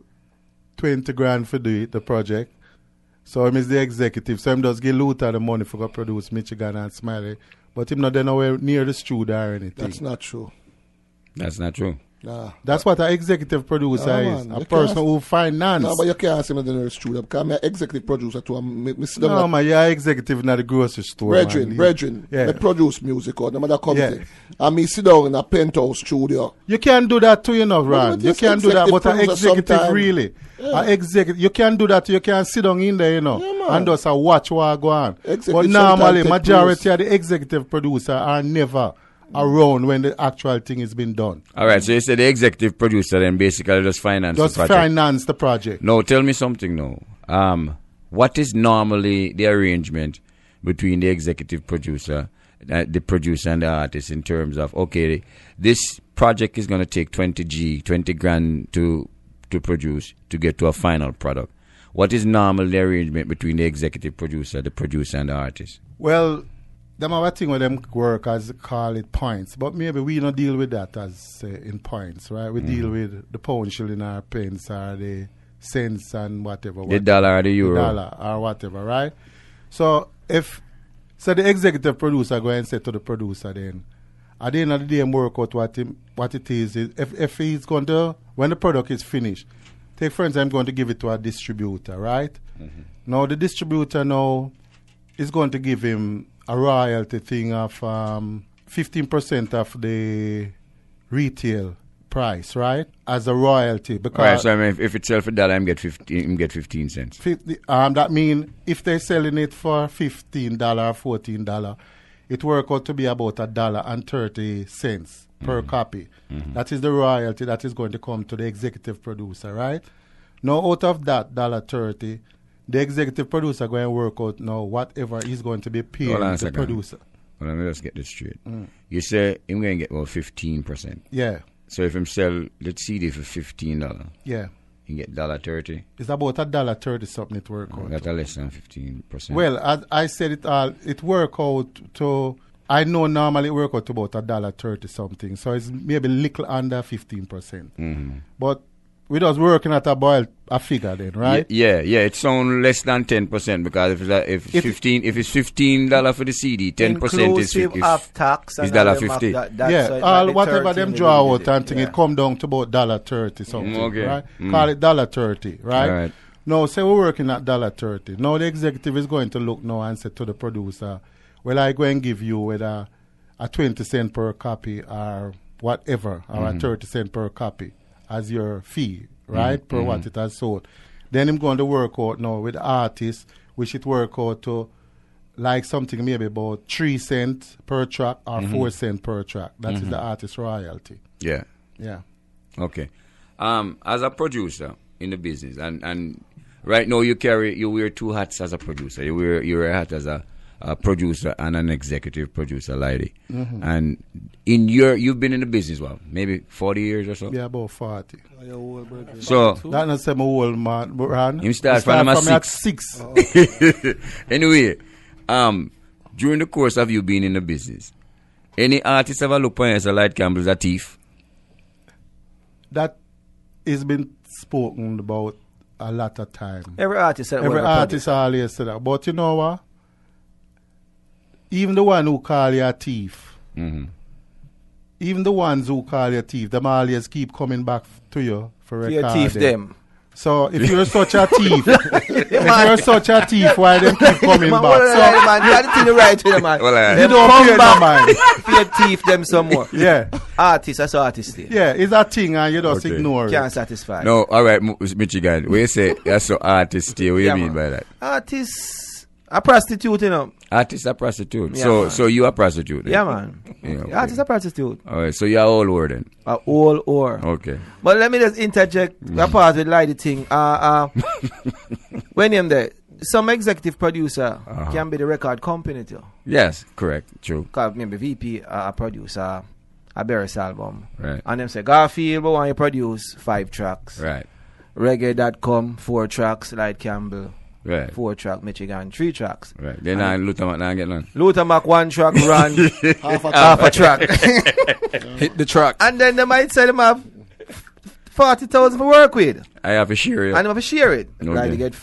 20 grand for the project. So him is the executive. So him just give Luther the money for go produce Michigan and Smiley. But him not there nowhere near the studio or anything. That's not true. That's not true. Nah. That's what an executive producer is. A person who finance. No, but you can't ask him in the studio because I'm an executive producer too. No, man, you're executive in the grocery store. Brethren, yeah. I produce music or no matter company. Yeah. And me sit down in a penthouse studio. You can't do that too, you know, Ron. You can't do that, but an executive really. Yeah. You can't do that. You can't sit down in there, you know, and just watch what go on. But normally, majority of the executive producer are never around when the actual thing is being done. All right, so you said the executive producer then basically just finance the project. Just finance the project. No, tell me something now. What is normally the arrangement between the executive producer, the producer and the artist in terms of, okay, this project is going to take 20 grand to produce to get to a final product. What is normally the arrangement between the executive producer, the producer and the artist? Well, them have a thing where them work as call it points, but maybe we don't deal with that as in points, right? We deal with the pound, shilling, or pence, or the cents and whatever. The dollar or the euro. The dollar or whatever, right? So the executive producer go and say to the producer then, at the end of the day, him work out what it is. If he's going to, when the product is finished, take for instance, I'm going to give it to a distributor, right? Mm-hmm. Now the distributor now is going to give him a royalty thing of 15% of the retail price, right? As a royalty. Because right, so I mean, if it sells for $1, I'm get 15 cents. That means if they're selling it for $15 or $14, it works out to be about $1.30 per copy. Mm-hmm. That is the royalty that is going to come to the executive producer, right? Now, out of that $1.30, the executive producer going to work out now whatever he's going to be paying the producer. Well, let me just get this straight. You say I'm going to get 15%. Yeah. So if him sell the CD for $15, yeah, you get $1.30. It's about $1.30 something it work out. That's less than 15%. Well, as I said it work out to. I know normally it work out to about $1.30 something. So it's maybe little under 15%. Mm-hmm. But we just working at a figure then, right? Yeah. It sounds less than 10% because if it's $15 for the CD, 10% is of tax is $1.50. Yeah, all whatever them draw out and thing, it come down to about $1.30 something, okay. Right? Call it $1.30, right? Now, say we're working at $1.30. Now the executive is going to look now and say to the producer, well, I go and give you whether a 20 cent per copy or whatever, or a 30 cent per copy as your fee, right, per what it has sold. Then I'm going to work out now with the artist, which it work out to like something maybe about 3 cents per track or 4 cents per track. That is the artist royalty. Yeah. Yeah. Okay. As a producer in the business, and right now you wear 2 hats as a producer. You wear a hat as a producer and an executive producer, lady. Mm-hmm. And you've been in the business, maybe 40 years or so? Yeah, about 40. So that's not say my old man, Ron. You start from at 6. Oh. Anyway, during the course of you being in the business, any artist ever look upon you as a Light Campbell's a thief? That has been spoken about a lot of time. Every artist always said that. But you know what? Even the one who call you a thief, even the ones who call you a thief, them always keep coming back to you for recording. You thief them. So if you're such a thief, why them keep coming back? Man, you got the right way, man. You don't pay them, man. Pay thief them some more. Yeah. Artists, that's artists. Yeah, it's a thing and you just ignore it. Can't satisfy. No, all right, Michigan. When you say that's so artist, what do you mean by that? Artists are prostitute, you know. Artists are prostitute. Yeah, so you are prostitute. Then? Yeah, man. Yeah, okay. Artists are prostitute. All right, so you're all over then. All or. Okay. But let me just interject a part with like the thing. When you're there, some executive producer can be the record company too. Yes, correct, true. Because maybe VP a producer a Barris album. Right. And them say, Garfield, we want you produce 5 tracks. Right. Reggae.com, 4 tracks, Light Campbell. Right. 4 track, Michigan, 3 tracks. Right. Then Luther Mac now get none. Luther Mac 1 track run, half a track. Hit the track. And then they might say them have 40,000 to work with. I have to share it. And they have to share it. Okay. Like they get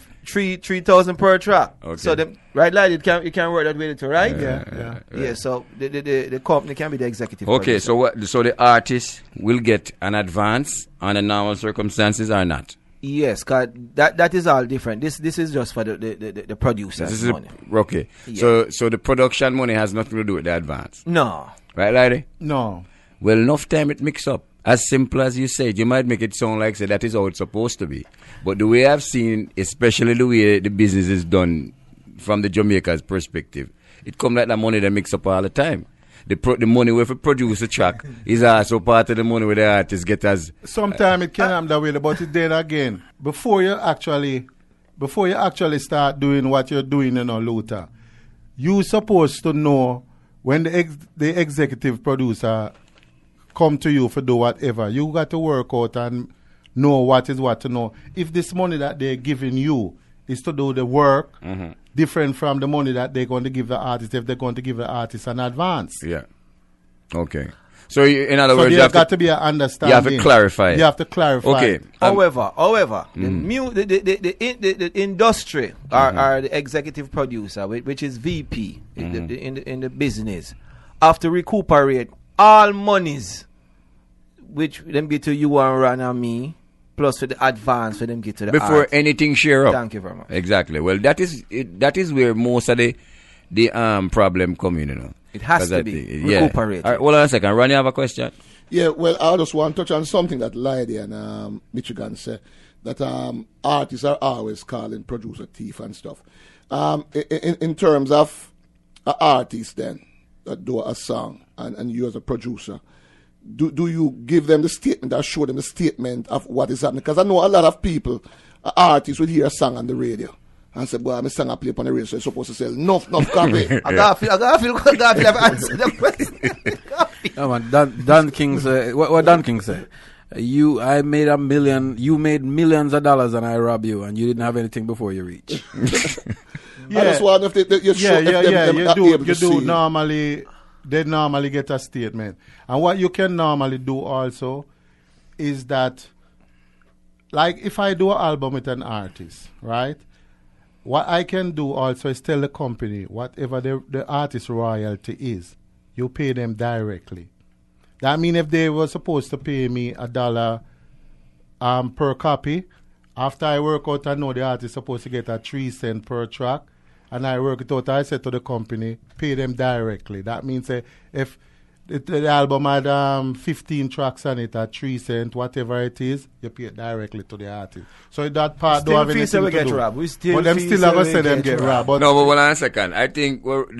3,000 per track. Okay. So them, right, like you can work that way too, right? Yeah. So the company can be the executive. Okay, producer. so the artist will get an advance under normal circumstances or not? Yes, cause that is all different. This is just for the producers. This is money. Okay. Yeah. So the production money has nothing to do with the advance. No. Right, lady? No. Well, enough time it mix up. As simple as you said, you might make it sound like say that is how it's supposed to be. But the way I've seen, especially the way the business is done from the Jamaica's perspective, it come like that money that mix up all the time. The money where we produce a track is also part of the money where the artist get as. Sometimes it can happen that way, but then again, before you actually start doing what you're doing, Luther, you supposed to know when the executive producer come to you for do whatever. You got to work out and know what is what to know. If this money that they're giving you is to do the work, different from the money that they're going to give the artist if they're going to give the artist an advance. Yeah. Okay. So in other words, you have got to be an understanding. You have to clarify. You have to clarify. Okay. However, the industry or the executive producer, which is VP in the business, have to recuperate all monies which them get to you and Ron and me, plus for the advance for them get to the before art. Anything share up. Thank you very much. Exactly. Well, that is where most of the problem come in, It has to be recuperated. All right, hold on a second. Ron, you have a question? Yeah, well, I just want to touch on something that Lydie and Michigan said, that artists are always calling producer thief and stuff. In terms of an artist then, that do a song, and you as a producer, do you give them the statement or show them the statement of what is happening? Because I know a lot of people, artists, will hear a song on the radio and say, boy, my song I play up on the radio, so it's supposed to sell enough copy. I got to feel I've answered the question. Oh, man, Dan King said, what Dan King said? I made $1 million, you made millions of dollars and I robbed you and you didn't have anything before you reach. Yeah. I just wonder if you do normally. They normally get a statement. And what you can normally do also is that, like if I do an album with an artist, right? What I can do also is tell the company whatever the artist royalty is, you pay them directly. That means if they were supposed to pay me $1 per copy, after I work out, I know the artist is supposed to get 3 cents per track. And I work it out, I said to the company, pay them directly. That means if the album had 15 tracks on it at 3 cents, whatever it is, you pay it directly to the artist. So that part don't have anything to do. But them still have to say them get robbed. No, but hold on a second. I think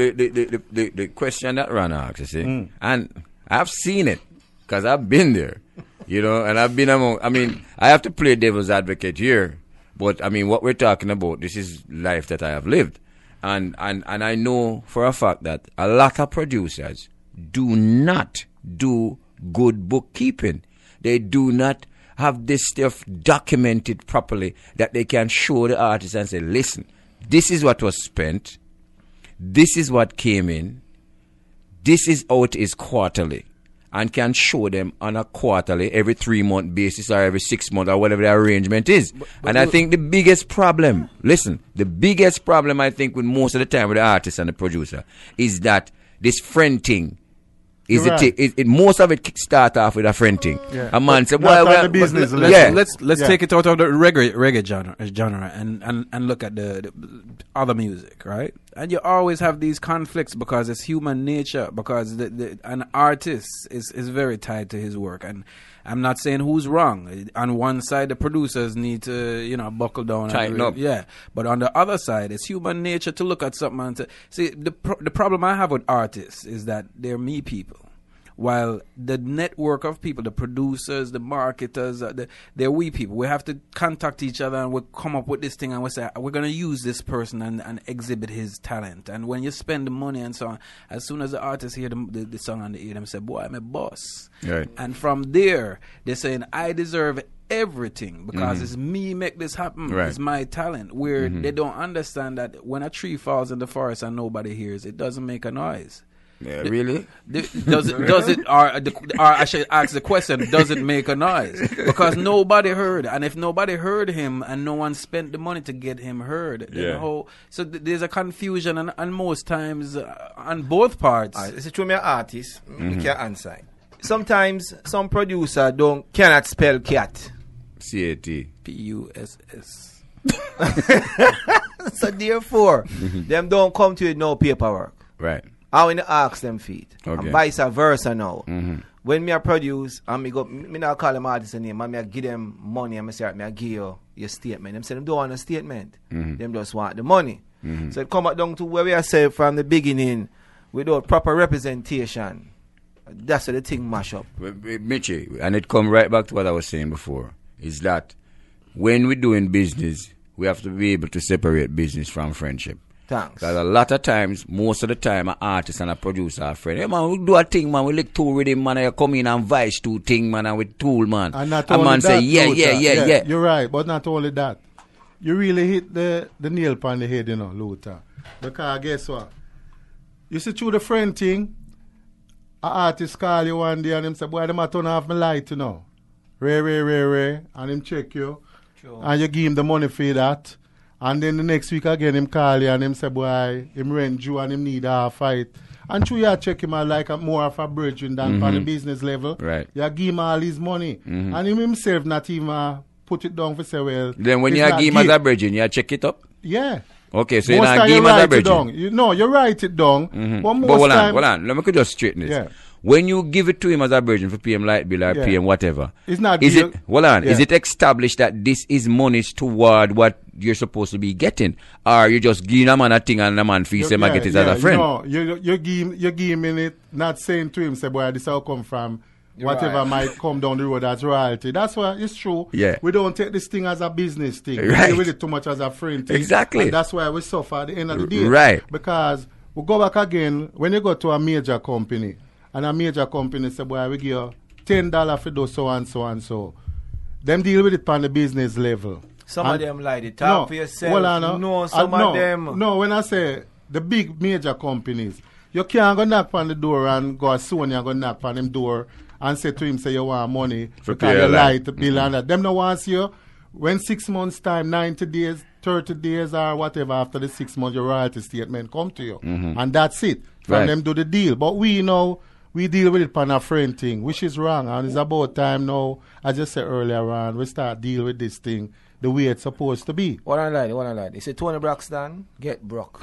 the question that Ron asked, you see, and I've seen it because I've been there, and I've been among. I mean, I have to play devil's advocate here, but I mean, what we're talking about, this is life that I have lived. And I know for a fact that a lot of producers do not do good bookkeeping. They do not have this stuff documented properly that they can show the artist and say, listen, this is what was spent. This is what came in. This is how it is quarterly. And can show them on a quarterly, every 3-month basis or every 6 months or whatever the arrangement is. And I think the biggest problem, I think with most of the time with the artist and the producer is that this friend thing Is You're it most of it start off with a friend thing. Yeah. A man say, Not well, on the business level. yeah. Let's take it out of the reggae genre and look at the other music, right? And you always have these conflicts because it's human nature. Because an artist is very tied to his work, and I'm not saying who's wrong. On one side, the producers need to buckle down, tighten up. Yeah, but on the other side, it's human nature to look at something and to see the problem I have with artists is that they're me people. While the network of people, the producers, the marketers, they're we people. We have to contact each other and we come up with this thing and we say, we're going to use this person and exhibit his talent. And when you spend the money and so on, as soon as the artists hear the song on the ear, they say, boy, I'm a boss. Right. And from there, they're saying, I deserve everything because it's me make this happen. Right. It's my talent. Where they don't understand that when a tree falls in the forest and nobody hears, it doesn't make a noise. Yeah, really? Does it? Or I should ask the question: does it make a noise? Because nobody heard, and if nobody heard him, and no one spent the money to get him heard, then there's a confusion, and most times on both parts. It's true, me an artist. We can't answer. Sometimes some producer cannot spell cat. C-A-T. P-U-S-S. So therefore, them don't come to you with no paperwork. Right. I want to ask them feet. Okay. And vice versa now. When me a produce and me not call them artist name, and me a give them money and me say, me a give you your statement. Them say them don't want a statement. Them just want the money. So it come back down to where we are saying from the beginning, without proper representation. That's where the thing mash up. Mitchie, and it come right back to what I was saying before, is that when we're doing business, we have to be able to separate business from friendship. Thanks. Because a lot of times, most of the time, an artist and a producer are friends. Hey, man, we do a thing, man. We lick tool with him, man. And you come in and vice to thing, man, and with tool, man. And not a only man that, say, yeah. You're right, but not only that. You really hit the nail upon the head, Luther. Because guess what? You see, through the friend thing, an artist call you one day and him say, boy, them a turn off my light, Ray. And him check you. Sure. And you give him the money for that. And then the next week again, him call you and him say, boy, him rent you and him need a fight. And through you check him out like more of a brethren than on the business level. Right. You give him all his money. And him himself not even put it down for say, well. Then when you give him as a brethren, you check it up? Yeah. Okay, so you not give him as a brethren? You write it down. But hold on. Let me just straighten this. Yeah. When you give it to him as a brethren for pay him light bill or pay him whatever, it's not is it established that this is monies toward what you're supposed to be getting? Or you just give a man a thing and a man feels him and get it as a friend? No, you give him in it, not saying to him, say, boy, this will come from whatever might come down the road as royalty. That's why it's true. Yeah. We don't take this thing as a business thing. Right. We deal with it too much as a friend thing. Exactly. And that's why we suffer at the end of the day. Right. Because we go back again, when you go to a major company, and a major company say, boy, we give you $10 for do so and so and so. Them deal with it on the business level. Some of them like it. Talk for yourself. Well, some of them. No, when I say the big major companies, you can't go knock on the door and go Sony and go knock on them door and say to him, say you want money for because you light bill and that. Them no wants you. When 6 months time, 90 days, 30 days or whatever, after the 6 months, your royalty statement come to you. And that's it. From them do the deal. But we know, we deal with it on a friend thing, which is wrong. And it's about time now, as I said earlier on, we start deal with this thing the way it's supposed to be. What I like. You say Tony Braxton, get broke.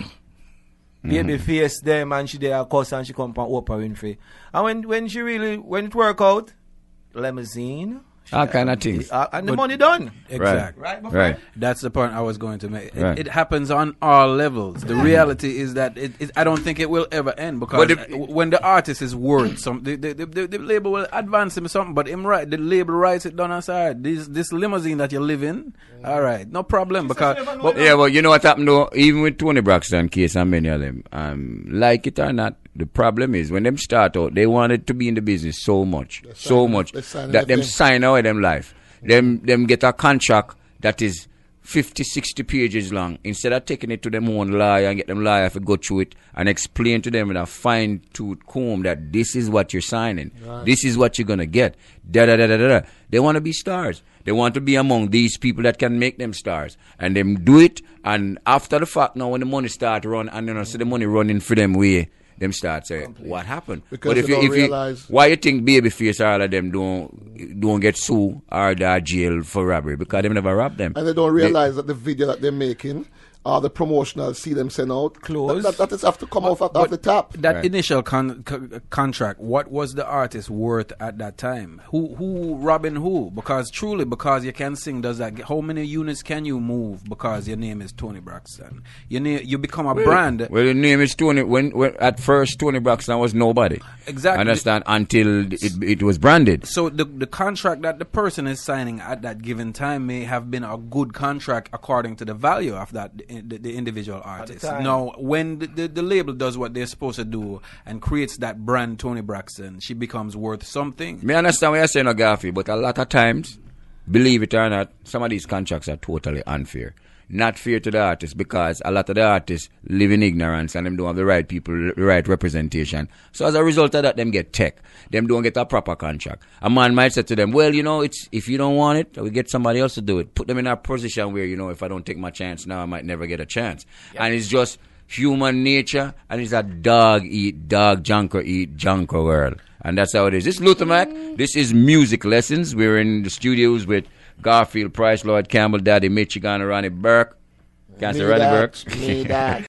Baby face them and she there of course and she come from Oprah Winfrey. And when it work out, limousine. All kind of things. And the money done. Exactly. Right. That's the point I was going to make. Right. It happens on all levels. The reality is that I don't think it will ever end because when the artist is worth something, the label will advance him something, but the label writes it down aside. This limousine that you live in, all right, no problem. Well, you know what happened though? Even with Tony Braxton case and many of them, like it or not, the problem is when them start out, they wanted to be in the business so much that them sign away them life. Them get a contract that is 50, 60 pages long. Instead of taking it to them own lawyer and get them lawyer to go through it and explain to them with a fine-tooth comb that this is what you're signing. Right. This is what you're going to get. They want to be stars. They want to be among these people that can make them stars. And them do it. And after the fact now, when the money start run and so the money running for them way, them start saying, what happened? Because but if they you, don't if you, realize- why you think Babyface or all of them don't get sued or they're jailed for robbery? Because they never robbed them. And they don't realize that the video that they're making, the promotional see them send out, Close. that is have to come off the top. That Right. initial contract, what was the artist worth at that time? Who robbing who? Because you can sing, does that how many units can you move because your name is Tony Braxton? You become a brand. Well, the name is Tony. When at first Tony Braxton was nobody. Exactly. Understand? Until it was branded. So the contract that the person is signing at that given time may have been a good contract according to the value of that the individual artist. time. Now, when the label does what they're supposed to do and creates that brand Tony Braxton, she becomes worth something. Me understand what you're saying, Garfield, but a lot of times, believe it or not, some of these contracts are totally unfair. Not fair to the artists because a lot of the artists live in ignorance and them don't have the right people, the right representation. So as a result of that, them get tech. Them don't get a proper contract. A man might say to them, well, it's if you don't want it, we get somebody else to do it. Put them in a position where, if I don't take my chance now, I might never get a chance. Yep. And it's just human nature, and it's a dog eat dog, junker eat junker world. And that's how it is. This is Luther Mac. This is Music Lessons. We're in the studios with Garfield Price, Lloyd Campbell, Daddy Michigan, Ronnie Burke. Can't say Ronnie Burke. Me that.